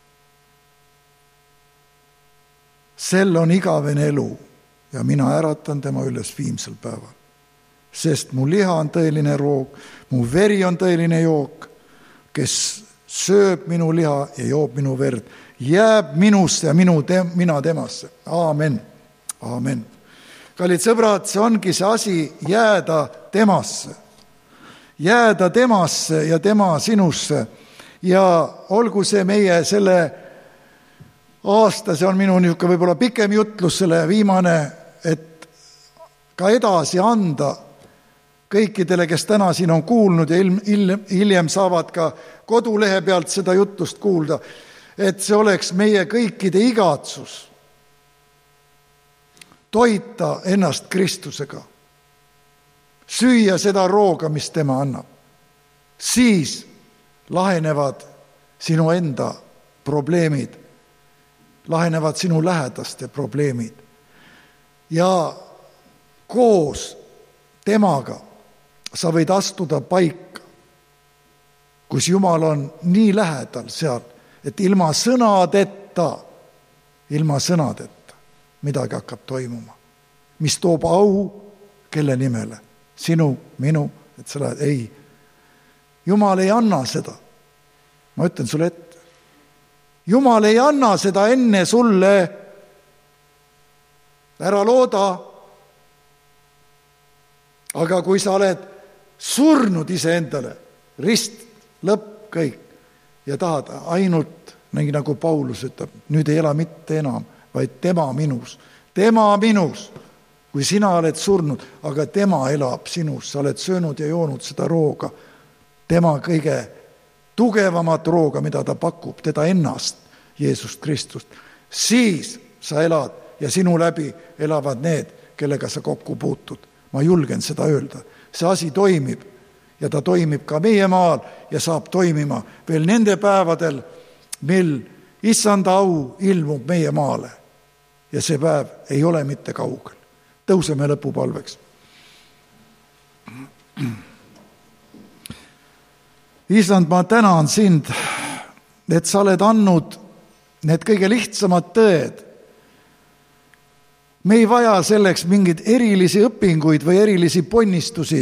Sel on igavene elu ja mina äratan tema üles viimsel päeval. Sest mu liha on tõeline roog, mu veri on tõeline jook, kes sööb minu liha ja joob minu verd, jääb minusse ja mina temasse. Aamen. Aamen. Kallid sõbrad, see ongi see asi jääda temasse. Jääda temasse ja tema sinusse. Ja olgu see meie selle aasta, see on minu niisugune võib-olla pikem jutlus, selle viimane, et ka edasi anda kõikidele, kes täna siin on kuulnud ja hiljem saavad ka kodulehe pealt seda jutlust kuulda, et see oleks meie kõikide igatsus toita ennast Kristusega, süüa seda rooga, mis tema annab. Siis lahenevad sinu enda probleemid, lahenevad sinu lähedaste probleemid. Ja koos temaga sa võid astuda paika, kus Jumal on nii lähedal seal, et ilma sõnadeta midagi hakkab toimuma, mis toob au kelle nimele, sinu, minu, et sa lähed, ei. Jumal ei anna seda. Ma ütlen sulle ette. Jumal ei anna seda enne sulle. Ära looda. Aga kui sa oled surnud iseendale, rist, lõpp, kõik, ja tahad ainult, nagu Paulus ütleb, nüüd ei ela mitte enam, vaid tema minus. Tema minus, kui sina oled surnud, aga tema elab sinus, sa oled söönud ja joonud seda rooga, tema kõige tugevamat rooga, mida ta pakub, teda ennast, Jeesust Kristust. Siis sa elad ja sinu läbi elavad need, kellega sa kokku puutud. Ma julgen seda öelda. See asi toimib ja ta toimib ka meie maal ja saab toimima veel nende päevadel, mil issanda au ilmub meie maale. Ja see päev ei ole mitte kaugel. Tõuseme lõpupalveks. Issand, ma tänan sind, et sa oled andnud need kõige lihtsamad tõed. Me ei vaja selleks mingeid erilisi õpinguid või erilisi ponnistusi,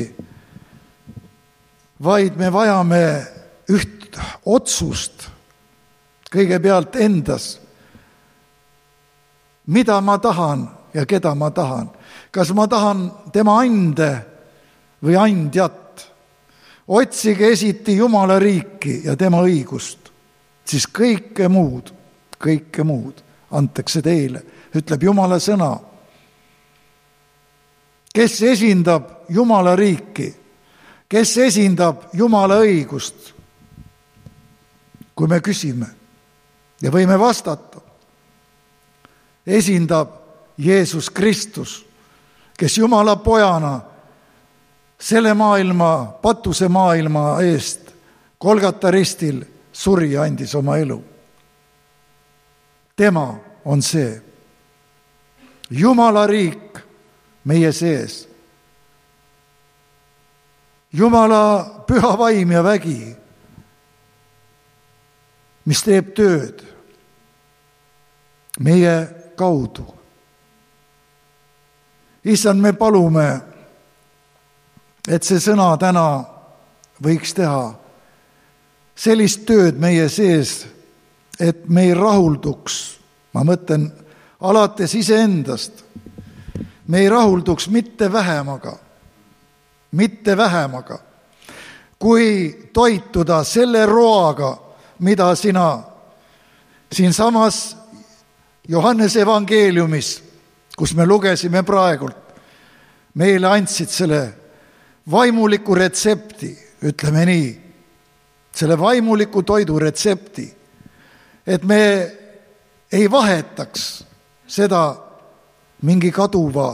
vaid me vajame üht otsust kõigepealt endas. Mida ma tahan ja keda ma tahan? Kas ma tahan tema ande või andjat? Otsige esiti Jumala riiki ja tema õigust, siis kõike muud antakse teile, ütleb Jumala sõna. Kes esindab Jumala riiki? Kes esindab Jumala õigust? Kui me küsime ja võime vastata, esindab Jeesus Kristus, kes Jumala pojana selle maailma, patuse maailma eest Golgata ristil suri ja andis oma elu. Tema on see. Jumala riik meie sees. Jumala püha vaim ja vägi, mis teeb tööd meie kaudu. Issand, me palume, et see sõna täna võiks teha sellist tööd meie sees, et me ei rahulduks, ma mõtlen alates iseendast, me ei rahulduks mitte vähemaga, kui toituda selle roaga, mida sina siinsamas Johannese evangeeliumis, kus me lugesime praegult, meile andsid selle vaimuliku retsepti, ütleme nii, selle vaimuliku toidu retsepti, et me ei vahetaks seda mingi kaduva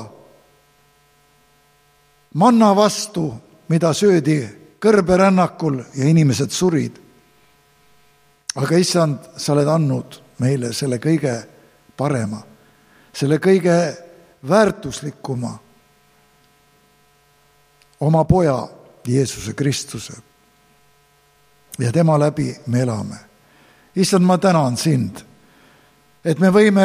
manna vastu, mida söödi kõrberännakul ja inimesed surid. Aga issand, sa oled andnud meile selle kõige parema, selle kõige väärtuslikuma, oma poja Jeesuse Kristuse. Ja tema läbi me elame. Issand, ma tänan sind, et me võime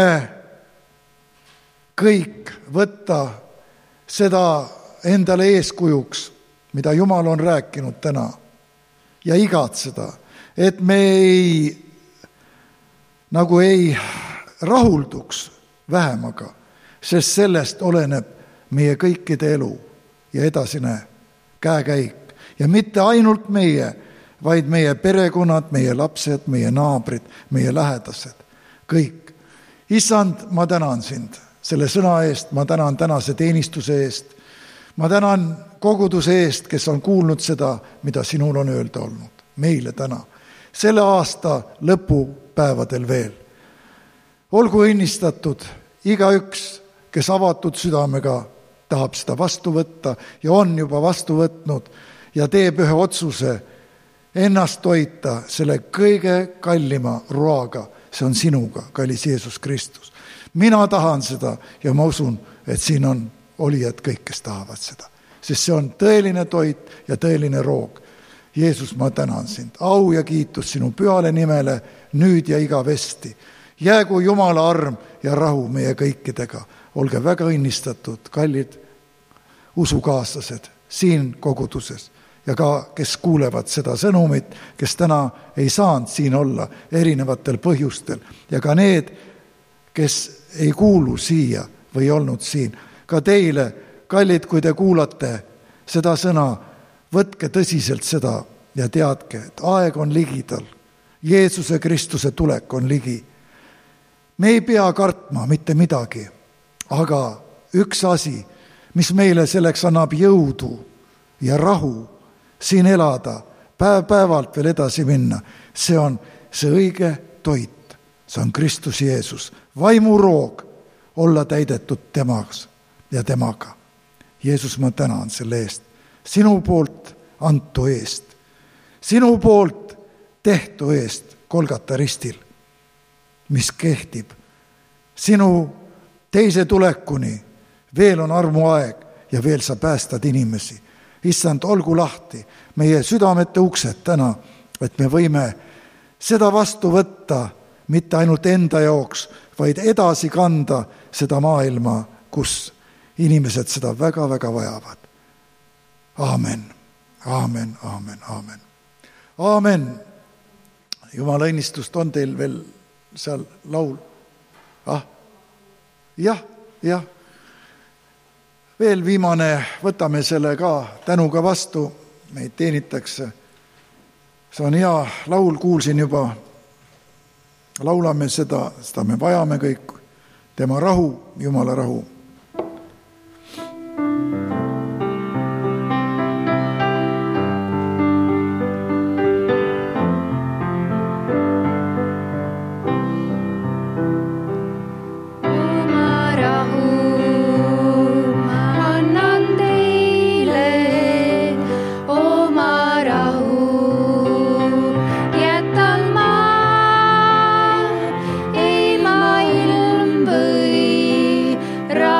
kõik võtta seda endale eeskujuks, mida Jumal on rääkinud täna, ja igatseda, et me ei rahulduks vähemaga, sest sellest oleneb meie kõikide elu ja edasine käekäik. Ja mitte ainult meie, vaid meie perekonnad, meie lapsed, meie naabrid, meie lähedased, kõik. Issand, ma tänan sind selle sõna eest, ma tänan tänase teenistuse eest, ma tänan koguduse eest, kes on kuulnud seda, mida sinul on öelda olnud meile täna, selle aasta lõpupäevadel veel. Olgu õnnistatud igaüks, kes avatud südamega tahab seda vastu võtta ja on juba vastu võtnud ja teeb ühe otsuse ennast toita selle kõige kallima roaga, see on sinuga, kallis Jeesus Kristus. Mina tahan seda ja ma usun, et siin on olijad kõik, kes tahavad seda, sest see on tõeline toit ja tõeline roog. Jeesus, ma tänan sind, au ja kiitus sinu pühale nimele nüüd ja igavesti. Jäägu Jumala arm ja rahu meie kõikidega. Olge väga õnnistatud, kallid usukaaslased siin koguduses ja ka, kes kuulevad seda sõnumit, kes täna ei saanud siin olla erinevatel põhjustel ja ka need, kes ei kuulu siia või olnud siin. Ka teile, kallid, kui te kuulate seda sõna, võtke tõsiselt seda ja teadke, et aeg on ligidal. Jeesuse Kristuse tulek on ligi. Me ei pea kartma mitte midagi, aga üks asi, mis meile selleks annab jõudu ja rahu siin elada, päev-päevalt veel edasi minna, see on see õige toit. See on Kristus Jeesus, vaimuroog olla täidetud temas ja temaga. Jeesus, ma tänan selle eest, sinu poolt antu eest, sinu poolt tehtu eest Golgata ristil, mis kehtib sinu teise tulekuni. Veel on armuaeg ja veel sa päästad inimesi. Issand, olgu lahti meie südamete uksed täna, et me võime seda vastu võtta mitte ainult enda jaoks, vaid edasi kanda seda maailma, kus inimesed seda väga-väga vajavad. Aamen, aamen, aamen, aamen. Aamen. Jumala õnnistust, on teil veel seal laul? Jah. Veel viimane, võtame selle ka tänuga vastu, meid teenitakse. See on hea laul, kuulsin juba. Laulame seda me vajame kõik. Tema rahu, Jumala rahu. Ra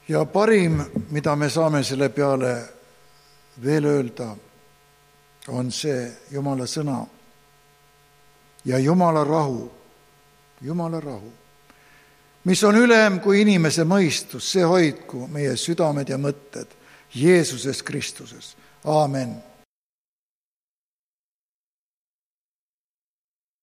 Ja parim, mida me saame selle peale veel öelda, on see Jumala sõna ja Jumala rahu, mis on ülem kui inimese mõistus, see hoidku meie südamed ja mõtted Jeesuses Kristuses. Aamen.